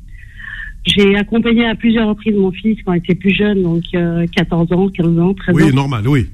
J'ai accompagné à plusieurs reprises mon fils quand il était plus jeune, donc 14 ans, 15 ans, 13 ans. Oui, normal, oui.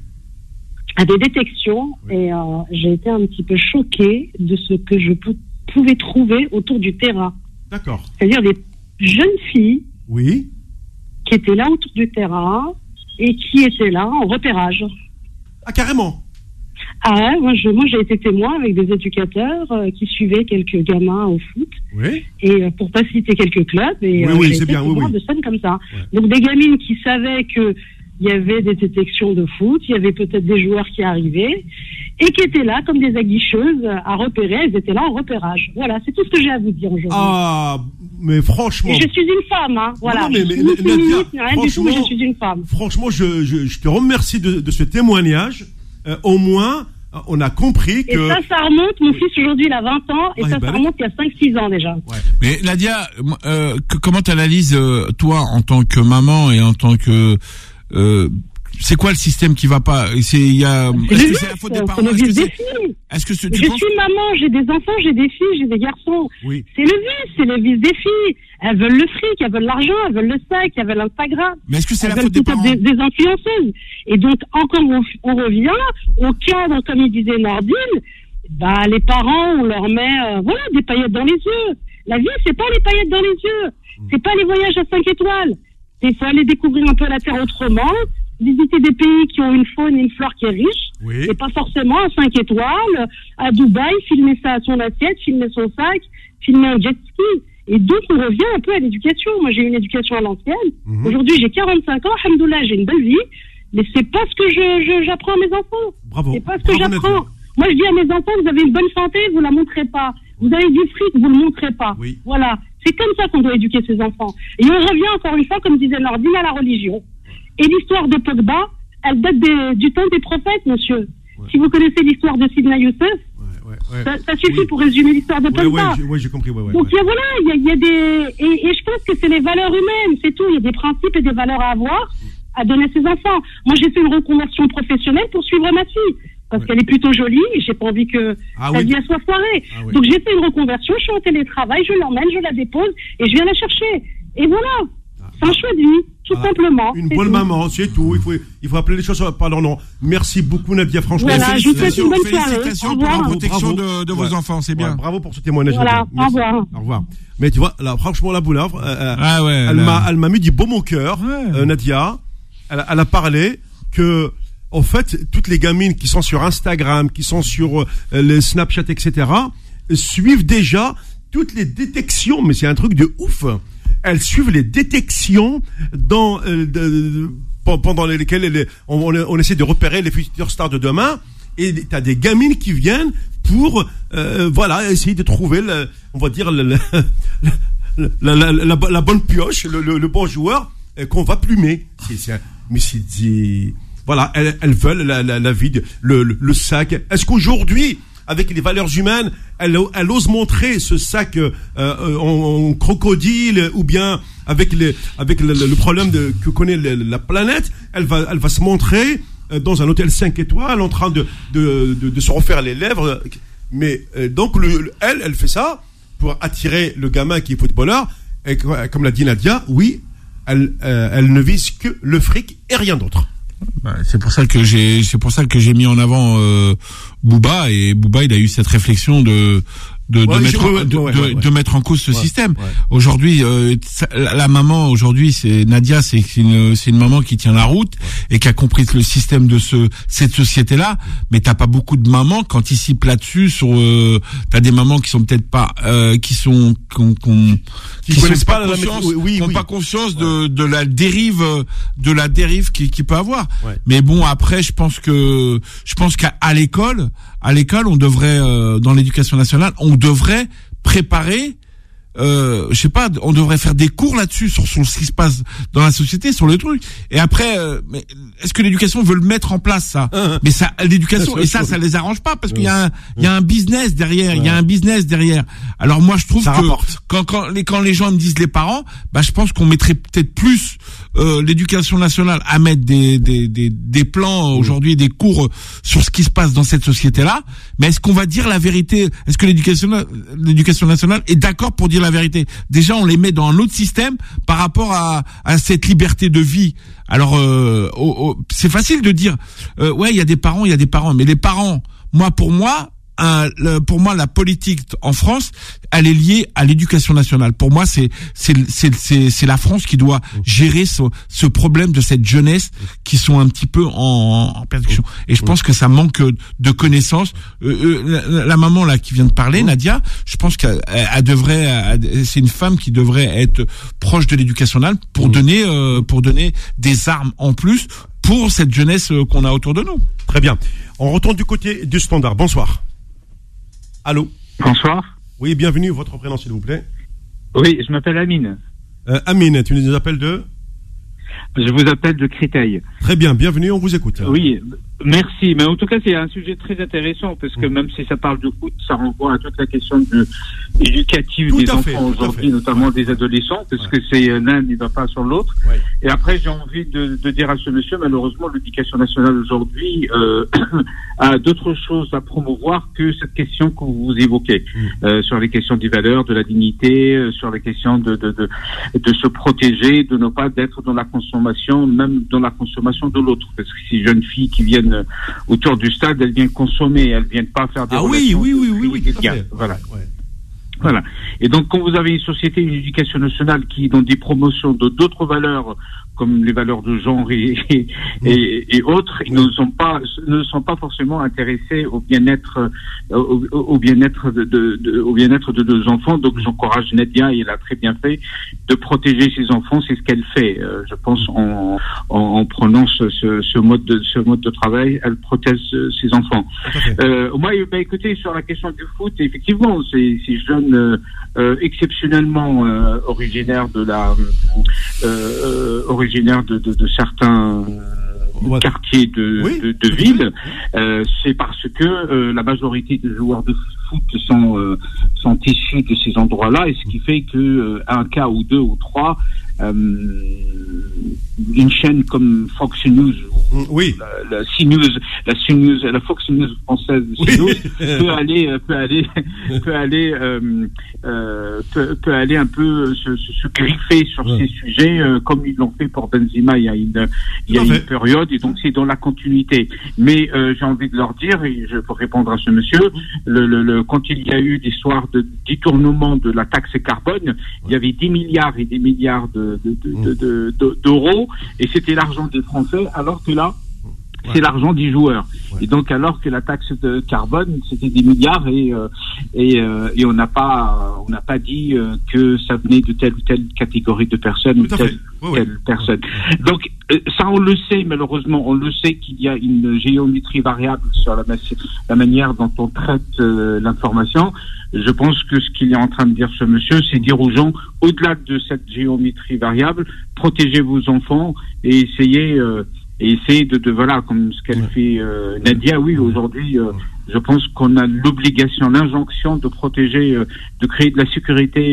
À des détections, oui. Et j'ai été un petit peu choquée de ce que je pouvais trouver autour du terrain. D'accord. C'est-à-dire des jeunes filles, oui, qui étaient là autour du terrain et qui étaient là en repérage. Ah, carrément. Ah ouais, moi j'ai été témoin avec des éducateurs qui suivaient quelques gamins au foot. Oui. Et pour pas citer quelques clubs, et oui, j'ai été témoin de scènes comme ça. Ouais. Donc des gamines qui savaient que il y avait des détections de foot, il y avait peut-être des joueurs qui arrivaient et qui étaient là comme des aguicheuses à repérer. Elles étaient là en repérage. Voilà, c'est tout ce que j'ai à vous dire aujourd'hui. Ah, mais franchement. Et je suis une femme, hein. Voilà. Non, mais rien du tout, mais je suis une femme. Franchement, je te remercie de ce témoignage. Au moins, on a compris que. Et ça remonte. Mon fils aujourd'hui, il a 20 ans, et ça remonte il y a 5-6 ans déjà. Ouais. Mais Nadia, comment t'analyses toi en tant que maman et en tant que c'est quoi le système qui va pas? Est-ce que c'est la faute des parents? Je suis maman, j'ai des enfants, j'ai des filles, j'ai des garçons. Oui. C'est le vice des filles. Elles veulent le fric, elles veulent l'argent, elles veulent le sac, elles veulent Instagram. Mais est-ce que c'est la faute des parents? Des influenceuses. Et donc, encore, on revient au cadre, comme il disait Nordine, bah, les parents, on leur met, des paillettes dans les yeux. La vie, c'est pas les paillettes dans les yeux. C'est pas les voyages à 5 étoiles. Il faut aller découvrir un peu la Terre autrement, visiter des pays qui ont une faune et une flore qui est riche, oui. Et pas forcément à 5 étoiles, à Dubaï, filmer ça à son assiette, filmer son sac, filmer un jet ski. Et donc, on revient un peu à l'éducation. Moi, j'ai eu une éducation à l'ancienne. Aujourd'hui, j'ai 45 ans, alhamdoulilah, j'ai une belle vie, mais c'est pas ce que j'apprends à mes enfants. Bravo. C'est pas ce que j'apprends. Moi, je dis à mes enfants, vous avez une bonne santé, vous la montrez pas. Vous avez du fric, vous le montrez pas. Oui. Voilà. C'est comme ça qu'on doit éduquer ses enfants. Et on revient encore une fois, comme disait Nordine, à la religion. Et l'histoire de Pogba, elle date du temps des prophètes, monsieur. Ouais. Si vous connaissez l'histoire de Sidna Youssef, ça suffit pour résumer l'histoire de Pogba. Oui, j'ai compris. Donc voilà, il y a des... Et je pense que c'est les valeurs humaines, c'est tout. Il y a des principes et des valeurs à avoir, à donner à ses enfants. Moi, j'ai fait une reconversion professionnelle pour suivre ma fille. Parce qu'elle est plutôt jolie et j'ai pas envie que sa vie soit foirée. Donc j'ai fait une reconversion, je suis en télétravail, je l'emmène, je la dépose et je viens la chercher. Et voilà, c'est un choix de vie, tout simplement. Une bonne maman, c'est tout. Il faut appeler les choses par leur nom. Merci beaucoup Nadia, franchement. Voilà, je vous souhaite une bonne soirée. Félicitations pour la protection de vos enfants, c'est bien. Bravo pour ce témoignage. Voilà, au revoir. Au revoir. Mais tu vois, là, franchement, la Boulavre, elle m'a mis du baume au cœur, Nadia. Elle a parlé que... En fait, toutes les gamines qui sont sur Instagram, qui sont sur les Snapchat, etc., suivent déjà toutes les détections, mais c'est un truc de ouf. Elles suivent les détections pendant lesquelles on essaie de repérer les futures stars de demain. Et t'as des gamines qui viennent pour, essayer de trouver, on va dire, la bonne pioche, le bon joueur qu'on va plumer. Voilà, elles veulent la vie, le sac. Est-ce qu'aujourd'hui, avec les valeurs humaines, elle ose montrer ce sac en crocodile ou bien avec le problème que connaît la planète, elle va se montrer dans un hôtel 5 étoiles en train de se refaire les lèvres. Mais donc elle fait ça pour attirer le gamin qui est footballeur. Et comme l'a dit Nadia, oui, elle ne vise que le fric et rien d'autre. C'est pour ça que j'ai mis en avant Bouba, et Bouba il a eu cette réflexion de mettre en cause ce système. Ouais. Aujourd'hui, la maman aujourd'hui, c'est Nadia, c'est une maman qui tient la route et qui a compris le système de cette société-là. Mais t'as pas beaucoup de mamans qui anticipent là-dessus. T'as des mamans qui sont peut-être pas, qui connaissent pas pas conscience de la dérive qui peut avoir. Ouais. Mais bon, après, je pense qu'à l'école, on devrait, dans l'éducation nationale, on devrait préparer, on devrait faire des cours là-dessus sur ce qui se passe dans la société, sur le truc. Et après, mais est-ce que l'éducation veut le mettre en place, ça? Mais ça, l'éducation, et ça les arrange pas, parce qu'il y a un business derrière, il y a un business derrière. Alors moi, je trouve que quand les gens me disent les parents, je pense qu'on mettrait peut-être plus l'éducation nationale à mettre des plans aujourd'hui, des cours sur ce qui se passe dans cette société-là. Mais est-ce qu'on va dire la vérité? Est-ce que l'éducation nationale est d'accord pour dire la vérité? Déjà, on les met dans un autre système par rapport à cette liberté de vie. Alors, c'est facile de dire, il y a des parents, mais les parents, pour moi, la politique en France, elle est liée à l'éducation nationale. Pour moi, c'est la France qui doit gérer ce problème de cette jeunesse qui sont un petit peu en perdition. Et je pense que ça manque de connaissances. La maman là qui vient de parler, Nadia, je pense qu'elle devrait, c'est une femme qui devrait être proche de l'éducation nationale pour donner des armes en plus pour cette jeunesse qu'on a autour de nous. Très bien. On retourne du côté du standard. Bonsoir. Allô. Bonsoir. Oui, bienvenue. Votre prénom, s'il vous plaît. Oui, je m'appelle Amine. Amine, tu nous appelles de? Je vous appelle de Créteil. Très bien, bienvenue, on vous écoute. Oui, merci. Mais en tout cas, c'est un sujet très intéressant parce que même si ça parle de foot, ça renvoie à toute la question éducative des enfants aujourd'hui, notamment des adolescents, parce que c'est l'un ne va pas sur l'autre. Ouais. Et après, j'ai envie de dire à ce monsieur, malheureusement, l'éducation nationale aujourd'hui a d'autres choses à promouvoir que cette question que vous évoquez sur les questions des valeurs, de la dignité, sur les questions de se protéger, de ne pas être dans la consommation, même dans la consommation de l'autre. Parce que ces jeunes filles qui viennent autour du stade, elles viennent consommer, elles viennent pas faire des relations. Oui, tout à fait. Voilà. Ouais. Voilà. Et donc, quand vous avez une société, une éducation nationale qui, dans des promotions de d'autres valeurs, comme les valeurs de genre et autres, ils ne sont pas forcément intéressés au bien-être, au bien-être de nos enfants. Donc, j'encourage Nadia, et elle a très bien fait, de protéger ses enfants. C'est ce qu'elle fait, je pense, en prenant ce mode de travail, elle protège ses enfants. Moi, écoutez, sur la question du foot, effectivement, ces jeunes exceptionnellement originaires de certains quartiers de ville, c'est parce que la majorité des joueurs de foot sont issus de ces endroits-là, et ce qui fait que un cas ou deux ou trois, une chaîne comme Fox News, la Fox News française, peut aller un peu se griffer sur ces sujets, comme ils l'ont fait pour Benzema il y a une période, et donc c'est dans la continuité. Mais j'ai envie de leur dire, et je peux répondre à ce monsieur, quand il y a eu l'histoire de détournement de la taxe carbone, il y avait 10 milliards et des milliards d'euros, et c'était l'argent des Français, alors que là, c'est l'argent des joueurs. Et donc, alors que la taxe de carbone, c'était des milliards, et on n'a pas dit que ça venait de telle ou telle catégorie de personnes, ou telle personne. Donc, ça, on le sait, malheureusement, on le sait qu'il y a une géométrie variable sur la manière dont on traite l'information. Je pense que ce qu'il est en train de dire ce monsieur, c'est dire aux gens, au-delà de cette géométrie variable, protégez vos enfants et essayez et essayer de voilà, comme ce qu'elle fait Nadia. Oui, aujourd'hui, je pense qu'on a l'obligation, l'injonction de protéger, de créer de la sécurité,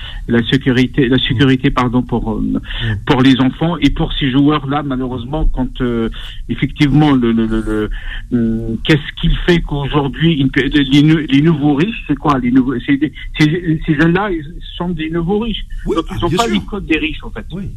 pardon, pour les enfants et pour ces joueurs-là. Malheureusement, quand effectivement qu'est-ce qu'il fait qu'aujourd'hui les nouveaux riches, c'est quoi les nouveaux, ces jeunes-là, ils sont des nouveaux riches. Oui, donc ils n'ont pas les codes des riches en fait. Oui.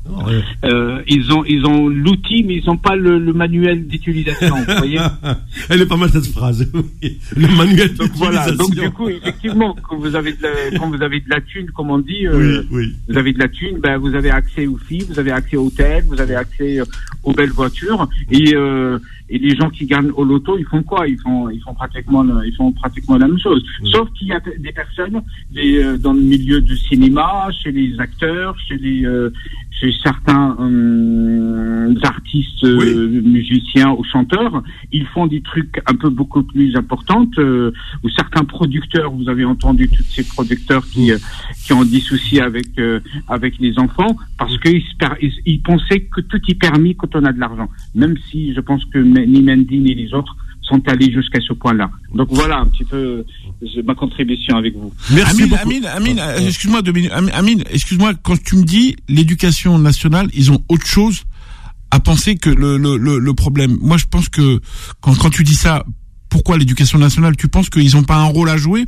Ils ont l'outil, mais ils n'ont pas le manuel d'utilisation. Vous voyez. Elle est pas mal cette phrase. Le manuel d'utilisation. Voilà. Donc du coup, effectivement, quand vous avez de la thune, comme on dit, vous avez de la thune, ben vous avez accès aux filles, vous avez accès aux hôtels, vous avez accès aux belles voitures, et les gens qui gagnent au loto, ils font quoi? Ils font pratiquement la même chose. Sauf qu'il y a des personnes, dans le milieu du cinéma, chez les acteurs, chez certains artistes, musiciens ou chanteurs, ils font des trucs un peu beaucoup plus importants, ou certains producteurs, vous avez entendu tous ces producteurs qui ont des soucis avec les enfants, parce qu'ils pensaient que tout est permis quand on a de l'argent. Même si je pense que ni Mendy ni les autres sont allés jusqu'à ce point-là. Donc voilà un petit peu ma contribution avec vous. Merci beaucoup. Amine, excuse-moi 2 minutes. Amine, excuse-moi, quand tu me dis l'éducation nationale, ils ont autre chose à penser que le problème. Moi, je pense que quand tu dis ça, pourquoi l'éducation nationale? Tu penses qu'ils n'ont pas un rôle à jouer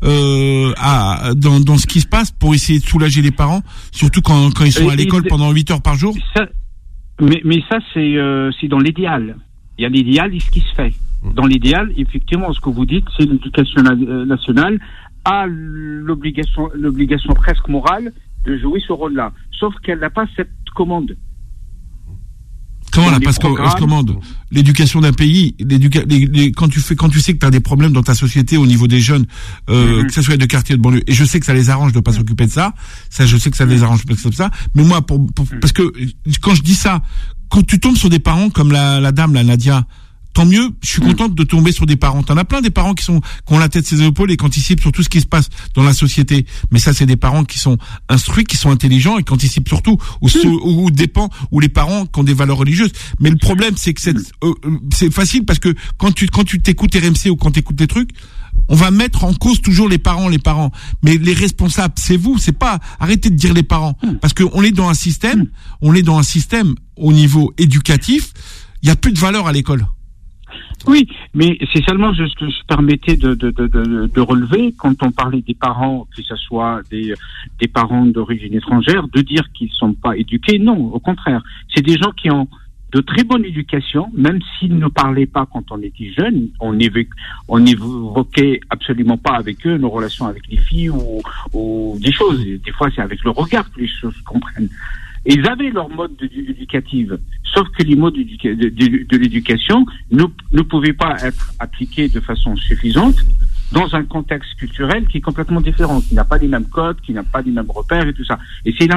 dans ce qui se passe pour essayer de soulager les parents, surtout quand ils sont à l'école pendant 8 heures par jour? Mais ça, c'est dans l'idéal. Il y a l'idéal et ce qui se fait. Dans l'idéal, effectivement, ce que vous dites, c'est l'éducation nationale a l'obligation presque morale de jouer ce rôle-là. Sauf qu'elle n'a pas cette commande. Comment elle n'a pas cette commande? L'éducation d'un pays, quand tu sais que tu as des problèmes dans ta société au niveau des jeunes, que ce soit de quartier, de banlieue, et je sais que ça les arrange de pas s'occuper de ça, je sais que ça les arrange de ça, mais moi, parce que quand je dis ça, quand tu tombes sur des parents comme la dame, la Nadia, tant mieux, je suis contente de tomber sur des parents. T'en as plein des parents qui ont la tête sur les épaules et qui anticipent sur tout ce qui se passe dans la société. Mais ça, c'est des parents qui sont instruits, qui sont intelligents et qui anticipent surtout ou les parents qui ont des valeurs religieuses. Mais le problème, c'est que c'est facile parce que quand tu t'écoutes RMC ou quand tu écoutes des trucs, on va mettre en cause toujours les parents. Mais les responsables, c'est vous, c'est pas, arrêtez de dire les parents. Parce que on est dans un système au niveau éducatif, il y a plus de valeur à l'école. Oui, mais c'est seulement ce que je permettais de relever quand on parlait des parents, que ce soit des parents d'origine étrangère, de dire qu'ils sont pas éduqués. Non, au contraire. C'est des gens qui ont de très bonne éducation, même s'ils ne parlaient pas quand on était jeune, on n'évoquait absolument pas avec eux nos relations avec les filles ou des choses. Des fois, c'est avec le regard que les choses se comprennent. Ils avaient leur mode éducative, sauf que les modes de l'éducation ne pouvaient pas être appliqués de façon suffisante dans un contexte culturel qui est complètement différent, qui n'a pas les mêmes codes, qui n'a pas les mêmes repères et tout ça. Et c'est la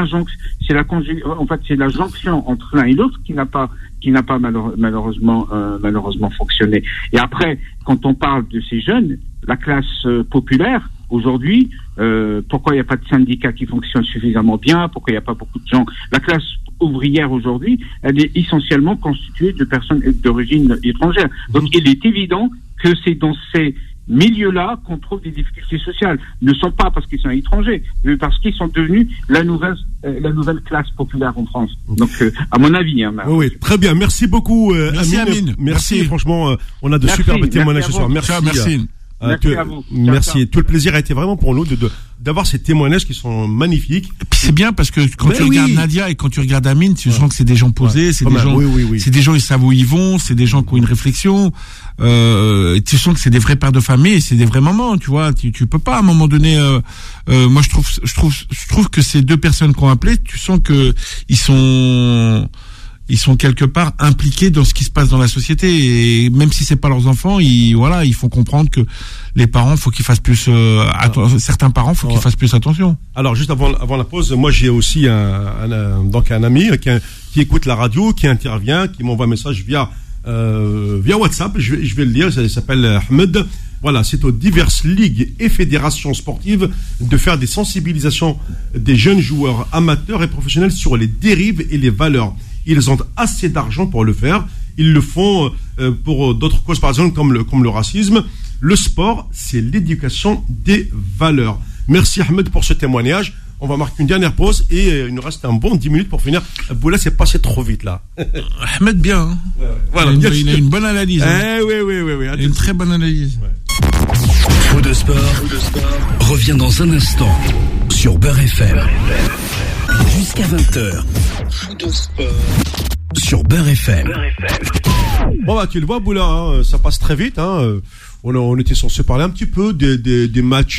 jonction entre l'un et l'autre qui n'a pas malheureusement fonctionné. Et après, quand on parle de ces jeunes, la classe populaire, aujourd'hui, pourquoi il n'y a pas de syndicats qui fonctionnent suffisamment bien, pourquoi il n'y a pas beaucoup de gens. La classe ouvrière aujourd'hui, elle est essentiellement constituée de personnes d'origine étrangère. Donc il est évident que c'est dans ces milieux-là qu'on trouve des difficultés sociales. Ne sont pas parce qu'ils sont étrangers, mais parce qu'ils sont devenus la nouvelle classe populaire en France. Donc, à mon avis. Oui, très bien. Merci beaucoup, Amine. Merci. Franchement, on a de superbes témoignages ce soir. Merci. Merci à vous. Merci. Tout le plaisir a été vraiment pour nous d'avoir ces témoignages qui sont magnifiques. C'est bien parce que quand tu regardes Nadia et quand tu regardes Amine, tu sens que c'est des gens posés, c'est des gens ils savent où ils vont, c'est des gens qui ont une réflexion. Tu sens que c'est des vrais pères de famille et c'est des vrais mamans, tu vois. Tu peux pas à un moment donné. Moi, je trouve que ces deux personnes qu'on a appelées, tu sens que ils sont quelque part impliqués dans ce qui se passe dans la société et même si c'est pas leurs enfants, ils font comprendre que les parents faut qu'ils fassent plus certains parents faut qu'ils fassent plus attention. Alors juste avant la pause, moi j'ai aussi un ami qui écoute la radio, qui intervient, qui m'envoie un message via WhatsApp, je vais le lire, il s'appelle Ahmed. Voilà, c'est aux diverses ligues et fédérations sportives de faire des sensibilisations des jeunes joueurs amateurs et professionnels sur les dérives et les valeurs. Ils ont assez d'argent pour le faire. Ils le font pour d'autres causes, par exemple, comme le racisme. Le sport, c'est l'éducation des valeurs. Merci Ahmed pour ce témoignage. On va marquer une dernière pause et il nous reste un bon 10 minutes pour finir. Boula, c'est passé trop vite là. Ahmed, bien. Hein. Voilà, il a une bonne analyse. Oui. Une très bonne analyse. Faux de sport revient dans un instant sur Beurre FM. Jusqu'à 20h. Faux de sport sur Beurre FM. Bon bah tu le vois Boula, hein, ça passe très vite. Hein. On était censé parler un petit peu des matchs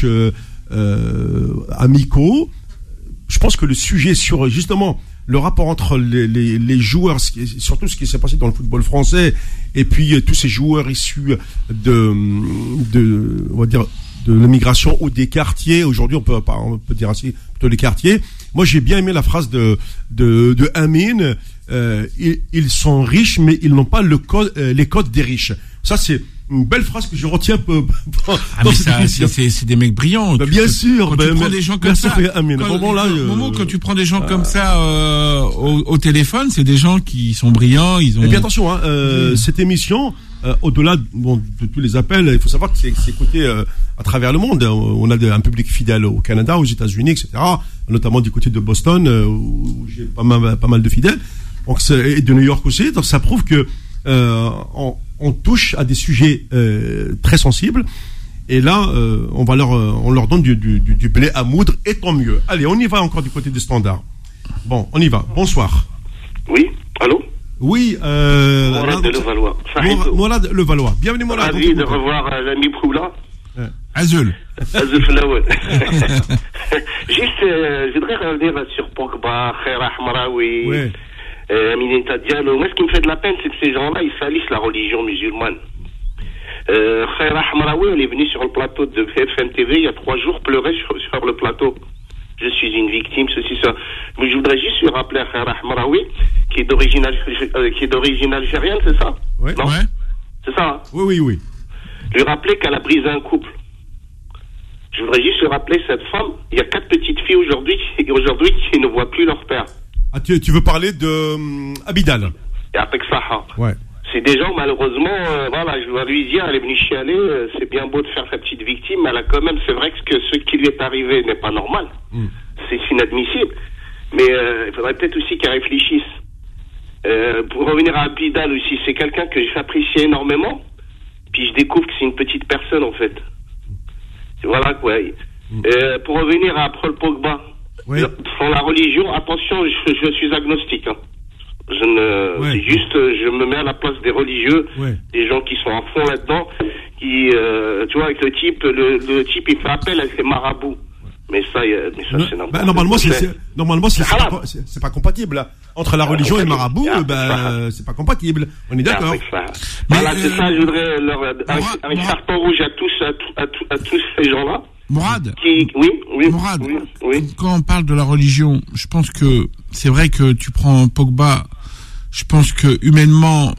amicaux. Je pense que le sujet sur justement le rapport entre les joueurs, surtout ce qui s'est passé dans le football français, et puis tous ces joueurs issus on va dire de l'immigration ou des quartiers. Aujourd'hui, on peut dire ainsi plutôt les quartiers. Moi, j'ai bien aimé la phrase de Amine. Ils sont riches, mais ils n'ont pas les codes des riches. Ça, c'est une belle phrase que je retiens mais c'est des mecs brillants. Bien sûr. Quand tu prends des gens comme ça, quand tu prends des gens comme ça au téléphone, c'est des gens qui sont brillants. Et bien attention, cette émission, au-delà de tous les appels, il faut savoir que c'est écouté à travers le monde. On a un public fidèle au Canada, aux États-Unis, etc., notamment du côté de Boston, où j'ai pas mal de fidèles, donc et de New York aussi. Donc ça prouve que on touche à des sujets très sensibles, et là on leur donne du blé à moudre, et tant mieux. Allez, on y va encore du côté du standard. Bon, on y va. Bonsoir. Oui, allô. Oui, Mourad de Levallois. Mourad Levallois. Bienvenue Mourad. Ravi de revoir l'ami Proula. Azul Flaouen. Juste, je voudrais revenir sur Pogba, Khaira Hamraoui. Ouais. Aminata Diallo. Moi, ce qui me fait de la peine, c'est que ces gens-là, ils salissent la religion musulmane. Khaira Hamraoui, elle est venue sur le plateau de BFM TV il y a 3 jours, pleurer sur le plateau. Je suis une victime, ceci, ça. Mais je voudrais juste lui rappeler à Khaira Hamraoui, qui est d'origine algérienne, c'est ça? Ouais. Non? Ouais. C'est ça, hein? Oui. Lui rappeler qu'elle a brisé un couple. Je voudrais juste lui rappeler cette femme. Il y a 4 petites filles aujourd'hui qui ne voient plus leur père. Ah, tu veux parler de Abidal? Et avec Saha. Ouais. C'est des gens, malheureusement, voilà, je dois lui dire, elle est venue chialer, c'est bien beau de faire sa petite victime, mais elle a quand même, c'est vrai que ce qui lui est arrivé n'est pas normal. C'est inadmissible. Mais il faudrait peut-être aussi qu'elle réfléchisse. Pour revenir à Abidal aussi, c'est quelqu'un que j'apprécie énormément, puis je découvre que c'est une petite personne, en fait. Voilà, quoi. Pour revenir à Paul Pogba, sur la religion, attention, je suis agnostique, hein. C'est juste, je me mets à la place des religieux, des gens qui sont à fond là-dedans, qui, tu vois, avec le type, il fait appel à ses marabouts. Mais ça, c'est n'importe quoi. Normalement, c'est pas compatible, là. Entre la religion et le marabout, c'est pas compatible. On est d'accord. Voilà, c'est ça, je voudrais un carton rouge à tous ces gens-là. Mourad. Oui. Mourad. Oui. Quand on parle de la religion, je pense que c'est vrai que tu prends Pogba, je pense que humainement,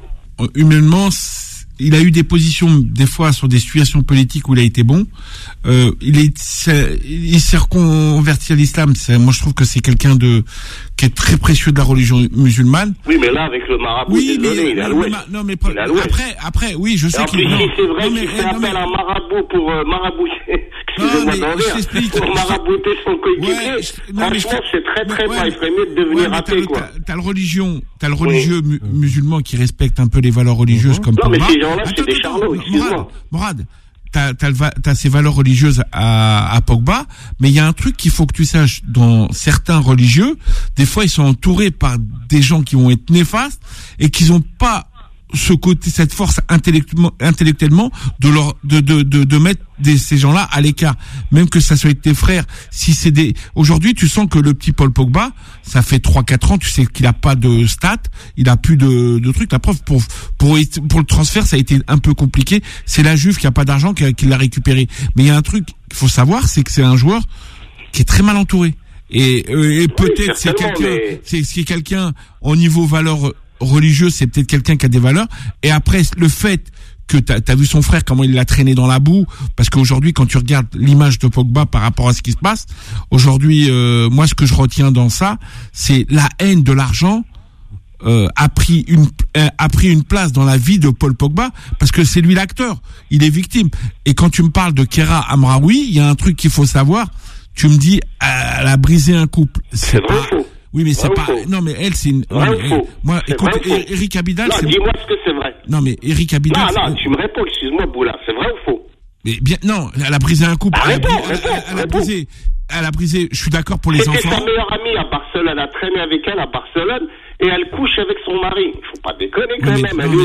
il a eu des positions, des fois, sur des situations politiques où il a été bon. Il s'est reconverti à l'islam. Moi, je trouve que c'est quelqu'un qui est très précieux de la religion musulmane. Oui, mais là, avec le marabout, il est à l'ouest. Non, mais après, oui, je sais qu'il est. En plus, si c'est vrai qu'il fait appel à un marabout pour marabouter, excusez-moi d'en dire, pour marabouter son coéquipier, franchement, c'est très bas. Il ferait mieux de devenir athée, quoi. T'as le religieux musulman qui respecte un peu les valeurs religieuses comme Pogba. Non, mais ces gens-là, c'est des charlots, excuse-moi. Mourad, t'as ces valeurs religieuses à Pogba, mais il y a un truc qu'il faut que tu saches, dans certains religieux, des fois ils sont entourés par des gens qui vont être néfastes et qui n'ont pas cette force intellectuellement de mettre ces gens-là à l'écart, même que ça soit tes frères. Si c'est aujourd'hui, tu sens que le petit Paul Pogba, ça fait 3-4 ans, tu sais qu'il a pas de stats, il a plus de trucs. La preuve, pour le transfert, ça a été un peu compliqué. C'est la Juve qui a pas d'argent qui l'a récupéré. Mais il y a un truc qu'il faut savoir, c'est que c'est un joueur qui est très mal entouré. Et peut-être c'est quelqu'un au niveau valeur religieux, c'est peut-être quelqu'un qui a des valeurs. Et après, le fait que t'as vu son frère, comment il l'a traîné dans la boue, parce qu'aujourd'hui, quand tu regardes l'image de Pogba par rapport à ce qui se passe, aujourd'hui, moi, ce que je retiens dans ça, c'est la haine de l'argent a pris une place dans la vie de Paul Pogba parce que c'est lui l'acteur, il est victime. Et quand tu me parles de Kéra Amraoui, il y a un truc qu'il faut savoir. Tu me dis, elle a brisé un couple. C'est vrai ou faux? Oui, mais c'est pas. Faux. Non, mais elle, c'est une. Vrai ou faux? Moi, écoute, Eric Abidal. Non, dis-moi ce que c'est vrai. Non, mais Eric Abidal. Non, tu me réponds. Excuse-moi, Boula. C'est vrai ou faux? Mais bien, non, elle a brisé un couple. Elle a brisé. Je suis d'accord pour les enfants. C'était sa meilleure amie à Barcelone. Elle a traîné avec elle à Barcelone. Et elle couche avec son mari. Faut pas déconner quand même. Elle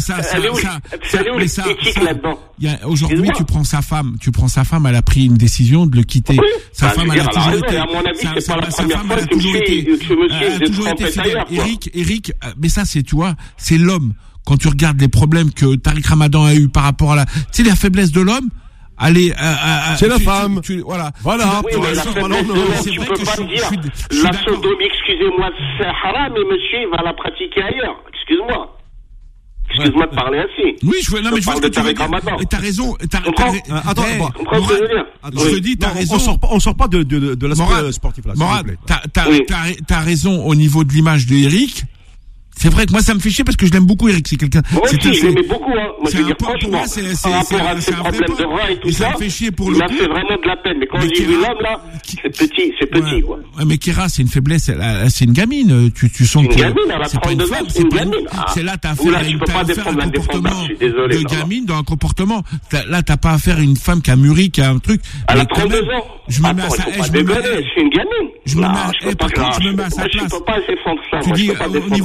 est où l'éthique là-dedans? Aujourd'hui, tu prends sa femme, elle a pris une décision de le quitter. Oui. Sa femme, elle a toujours été. À mon avis, c'est pas la première fois que monsieur est fidèle. Eric, mais ça, c'est, tu vois, c'est l'homme. Quand tu regardes les problèmes que Tariq Ramadan a eu par rapport à tu sais, la faiblesse de l'homme, c'est la femme. Voilà. Oui, mais la faiblesse de l'homme, tu peux pas me dire. La sodomie, excusez-moi, c'est haram, et monsieur, il va la pratiquer ailleurs. Excuse-moi de parler ainsi. Oui, je vois ce que tu veux dire. Et t'as raison. Attends, je te dis, t'as raison. On sort pas de l'aspect sportif là. Morad, t'as raison au niveau de l'image de Eric. C'est vrai que moi ça me fait chier parce que je l'aime beaucoup, Eric. C'est quelqu'un. Moi aussi, je l'aimais beaucoup. Moi, je veux dire franchement, par rapport à ses problèmes de rein et tout ça, il m'a fait vraiment de la peine. Mais quand j'ai vu l'homme là, c'est petit quoi. Ouais, mais Kéra, c'est une faiblesse. C'est une gamine. Tu sens que c'est une gamine. Elle a 32 ans. C'est une gamine. C'est là t'as affaire à un comportement de gamine dans un comportement. Là t'as pas affaire à une femme qui a mûri, qui a un truc. Elle a 32 ans. Je me mets à sa place. C'est une gamine. Je me mets à sa place. Je peux pas défendre ça. Tu dis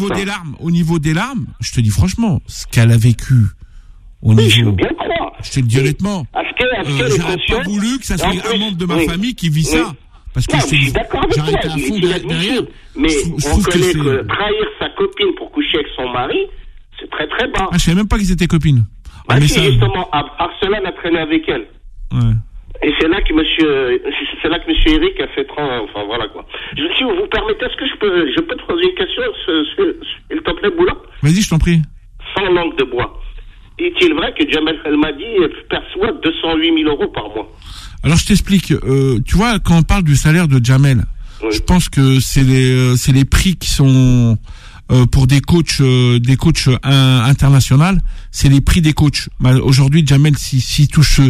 au niveau des larmes, je te dis franchement, ce qu'elle a vécu au niveau. Je veux bien croire. Je te le dis honnêtement. J'aurais pas voulu que ça soit un membre de ma famille qui vit ça. Parce que je suis d'accord avec toi, il est inadmissible. Mais on connaît que trahir sa copine pour coucher avec son mari, c'est très très bas. Je savais même pas qu'ils étaient copines. Si, justement, Barcelone a traîné avec elle. Ouais. Et c'est là que monsieur Eric a fait enfin voilà quoi. Si vous permettez, est-ce que je peux te poser une question, s'il te plaît, Boula? Vas-y, je t'en prie. Sans langue de bois. Est-il vrai que Jamel Elmadi perçoit 208 000 € par mois? Alors je t'explique. Tu vois, quand on parle du salaire de Jamel, je pense que c'est les prix qui sont pour des coachs internationaux, c'est les prix des coachs. Aujourd'hui, Jamel, s'il touche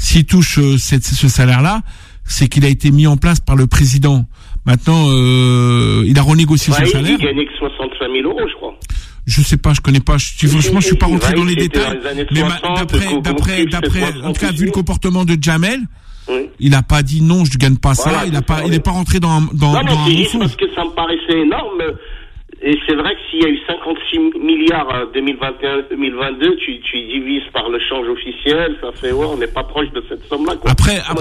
ce salaire-là, c'est qu'il a été mis en place par le président. Maintenant, il a renégocié son salaire. Il gagnait que 65 000 € je crois. Je sais pas, je connais pas. Franchement, je suis pas rentré dans les détails. Mais d'après, en tout cas, vu le comportement de Jamel, il a pas dit non, je gagne pas ça. Il est pas rentré dans non, c'est juste parce que ça me paraissait énorme. Et c'est vrai que s'il y a eu 56 milliards 2021-2022, tu divises par le change officiel, ça fait, on n'est pas proche de cette somme-là, quoi.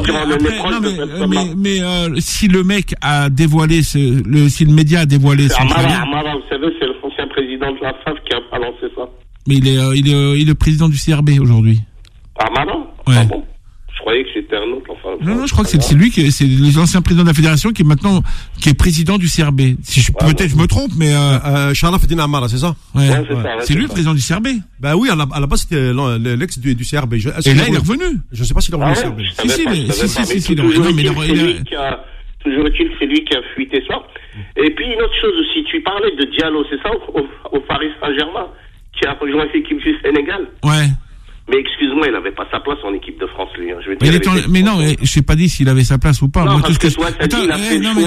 Mais si le mec a dévoilé, si le média a dévoilé son salaire... Amara, vous savez, c'est l'ancien président de la FAF qui a lancé ça. Mais il est le président du CRB aujourd'hui. Amara? Ouais. Ah bon? Je croyais que c'était un autre. Enfin, non, je crois que c'est lui c'est l'ancien président de la fédération qui est président du CRB. Peut-être je me trompe, mais Sharaf Din Amara, c'est ça? Ouais, c'est lui le président du CRB. Bah oui, à la base c'était l'ex du CRB. Et là il est revenu. Je sais pas s'il est revenu au CRB. Si. Toujours est-il, c'est lui qui a fuité ça. Et puis une autre chose aussi, tu parlais de Diallo, c'est ça, au Paris Saint-Germain, qui a rejoint l'équipe du Sénégal. Ouais. Mais excuse-moi, il n'avait pas sa place en équipe de France, lui. Hein. Mais non, je sais pas dit s'il avait sa place ou pas. Non, moi, parce que toi, t'as dit, il a fait le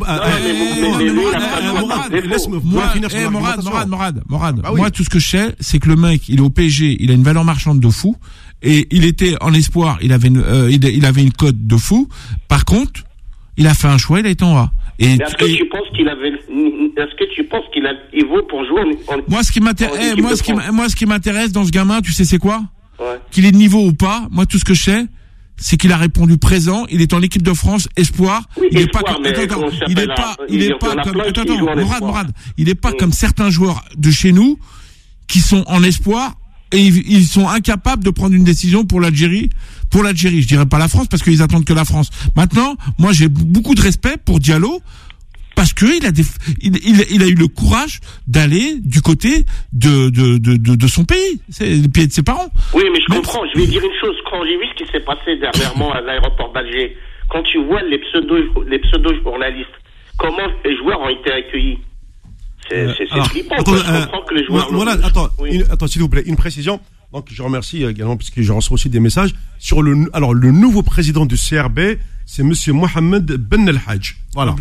choix. Morad. Moi, tout ce que je sais, c'est que le mec, il est au PSG, il a une valeur marchande de fou, et il était en espoir, il avait une cote de fou. Par contre, il a fait un choix, il a été en A. Est-ce que tu penses qu'il vaut pour jouer Moi, ce qui m'intéresse dans ce gamin, tu sais, c'est quoi? Ouais. Qu'il est de niveau ou pas, moi tout ce que je sais, c'est qu'il a répondu présent, il est en équipe de France, espoir. Oui, il est pas comme comme certains joueurs de chez nous qui sont en espoir et ils sont incapables de prendre une décision pour l'Algérie. Je dirais pas la France parce qu'ils attendent que la France. Maintenant, moi j'ai beaucoup de respect pour Diallo. Parce que il a eu le courage d'aller du côté de son pays, le pays de ses parents. Oui, mais je comprends. Je vais dire une chose. Quand j'ai vu ce qui s'est passé dernièrement à l'aéroport d'Alger, quand tu vois les pseudo-journalistes, comment les joueurs ont été accueillis, C'est flippant. Je comprends que les joueurs. Attends, s'il vous plaît, une précision. Donc, je remercie également, puisque je reçois aussi des messages sur le nouveau président du CRB, c'est monsieur Mohamed Ben El Hadj. Voilà.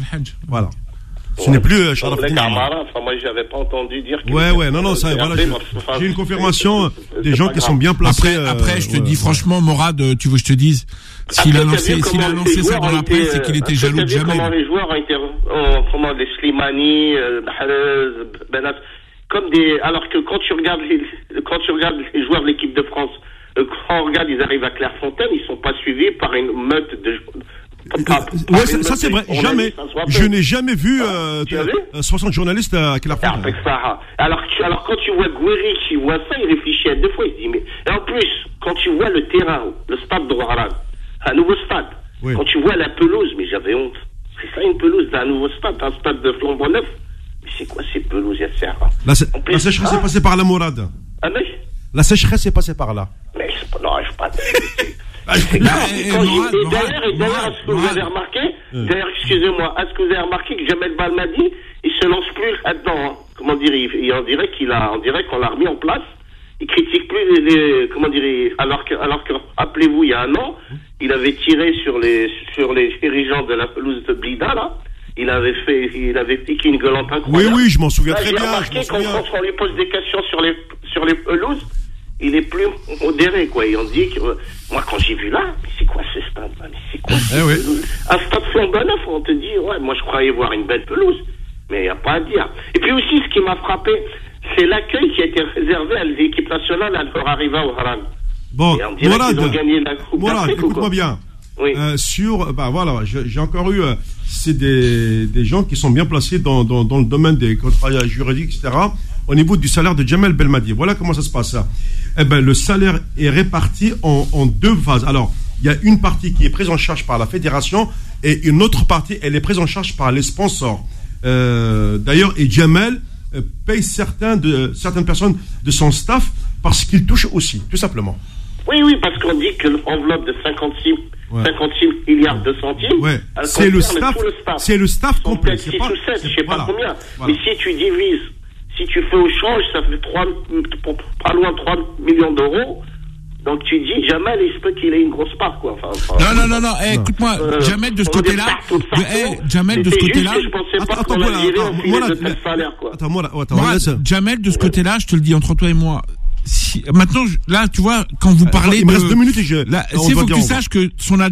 Ce n'est plus Sharaf Kamara. Enfin, moi, j'avais pas entendu dire. Non, ça, voilà. J'ai une confirmation des gens qui sont bien placés. Après, je te dis franchement, Morad, tu veux que je te te dise, s'il a annoncé ça dans la presse, c'est qu'il était jaloux de Jamel. Comment les joueurs ont été, les Slimani, Mahrez, Benat, alors que quand tu regardes les joueurs de l'équipe de France, quand on regarde, ils arrivent à Clairefontaine, ils sont pas suivis par une meute de. Ça c'est vrai. Jamais. Je n'ai jamais vu 60 journalistes à Clairefontaine. Alors quand tu vois Gouiri qui voit ça, il réfléchit à deux fois. Il se dit mais et en plus quand tu vois le terrain, le stade de Roran, un nouveau stade. Oui. Quand tu vois la pelouse, mais j'avais honte. C'est ça une pelouse d'un nouveau stade, un stade de flambant neuf. Mais c'est quoi ces pelouses, Yasser? La sécheresse est passée par là, Mourad. Ah mais la sécheresse est passée par là. Mais non, je sais pas. C'est grave. Et d'ailleurs, est-ce que vous avez remarqué, excusez-moi, est-ce que vous avez remarqué que Jamel Belmadi, il se lance plus là-dedans, hein. Comment dire, on dirait qu'on l'a remis en place. Il critique plus alors que, rappelez-vous, il y a un an, il avait tiré sur les dirigeants de la pelouse de Blida, là. Il avait piqué une gueulante incroyable. Oui, je m'en souviens très bien. J'ai remarqué quand on lui pose des questions sur les pelouses, il est plus modéré, quoi. Et on dit que, moi, quand j'ai vu là, mais c'est quoi ce stade, là? Mais c'est quoi ce pelouse? Un stade flambant neuf, on te dit, ouais, moi, je croyais voir une belle pelouse. Mais il n'y a pas à dire. Et puis aussi, ce qui m'a frappé, c'est l'accueil qui a été réservé à l'équipe nationale à leur arrivée au Haram. Bon, Mourad, écoute-moi bien. Oui. J'ai encore eu, c'est des gens qui sont bien placés dans le domaine des contrats juridiques, etc., au niveau du salaire de Jamel Belmadi. Voilà comment ça se passe. Le salaire est réparti en deux phases. Alors, il y a une partie qui est prise en charge par la fédération et une autre partie, elle est prise en charge par les sponsors. D'ailleurs, et Jamel paye certaines personnes de son staff parce qu'il touche aussi, tout simplement. Oui, parce qu'on dit que l'enveloppe de 56 milliards de centimes, c'est le staff complet. C'est pas 6 ou 7, je sais pas combien. Mais si tu divises, si tu fais au change, ça fait pas loin de 3 millions d'euros. Donc tu dis, Jamel, il se peut qu'il ait une grosse part, quoi. Non. Écoute-moi, Jamel de ce côté-là. Jamel de ce côté-là. Je pensais pas qu'on allait de tel salaire, quoi. Jamel de ce côté-là, je te le dis entre toi et moi. Maintenant, là, tu vois, quand vous parlez il me reste 2 minutes et il faut que tu saches que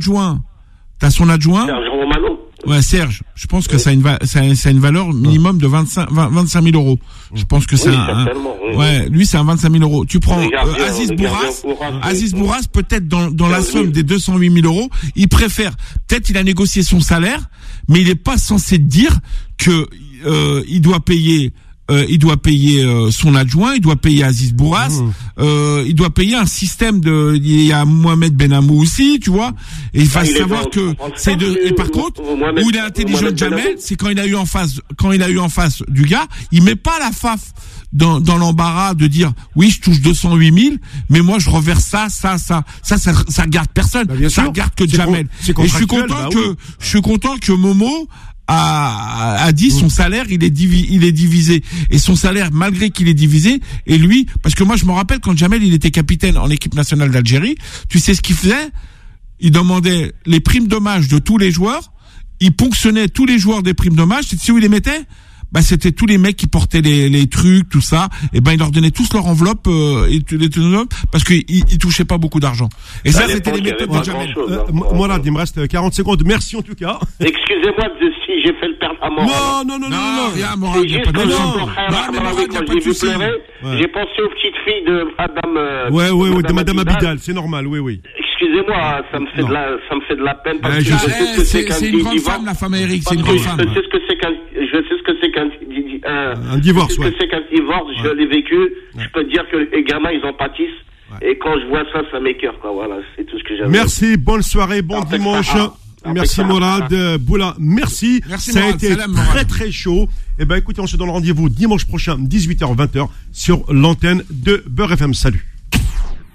t'as son adjoint. Serge Romano. Ouais, Serge. Je pense que ça a une valeur minimum de 25 000 euros. Je pense que c'est lui, c'est un 25 000 euros. Tu prends Aziz Bourras, peut-être dans la somme des 208 000 euros, il a négocié son salaire, mais il n'est pas censé dire que, il doit payer son adjoint, il doit payer Aziz Bourras, il doit payer un système il y a Mohamed Benamou aussi, tu vois. Et il faut savoir que et par contre, où il est intelligent Jamel, c'est quand il a eu en face du gars, il met pas la faf dans l'embarras de dire, oui, je touche 208 000, mais moi, je reverse ça regarde personne. Ça regarde que Jamel. Et je suis content que Momo a dit son salaire il est divisé, et son salaire, malgré qu'il est divisé, et lui, parce que moi je me rappelle quand Jamel il était capitaine en équipe nationale d'Algérie, tu sais ce qu'il faisait? Il demandait les primes d'hommage de tous les joueurs, il ponctionnait tous les joueurs des primes d'hommage. Tu sais où il les mettait? C'était tous les mecs qui portaient les trucs, tout ça, et ils leur donnaient tous leur enveloppe, parce qu'ils touchaient pas beaucoup d'argent. Et ça, c'était les méthodes de Jamel. Mourad, il me reste 40 secondes. Merci en tout cas. Excusez-moi si j'ai fait le perdre à Mourad. Non, rien, Mourad. J'ai vu pleurer. J'ai pensé aux petites filles de Madame. de Madame Abidal, c'est normal, oui. Excusez-moi, ça me fait de la peine parce que c'est une grande femme, la femme Eric, c'est une grande femme. Je sais ce que c'est qu'un divorce. C'est qu'un divorce, je l'ai vécu. Je peux te dire que les gamins, ils en pâtissent. Et quand je vois ça m'écoeure, quoi. Voilà, c'est tout ce que j'avais. Merci, bonne soirée, bon dimanche. Merci Mourad, Boula, merci. Ça a été très très chaud. Écoutez, on se donne rendez-vous dimanche prochain, 18h-20h, sur l'antenne de Beurre FM. Salut.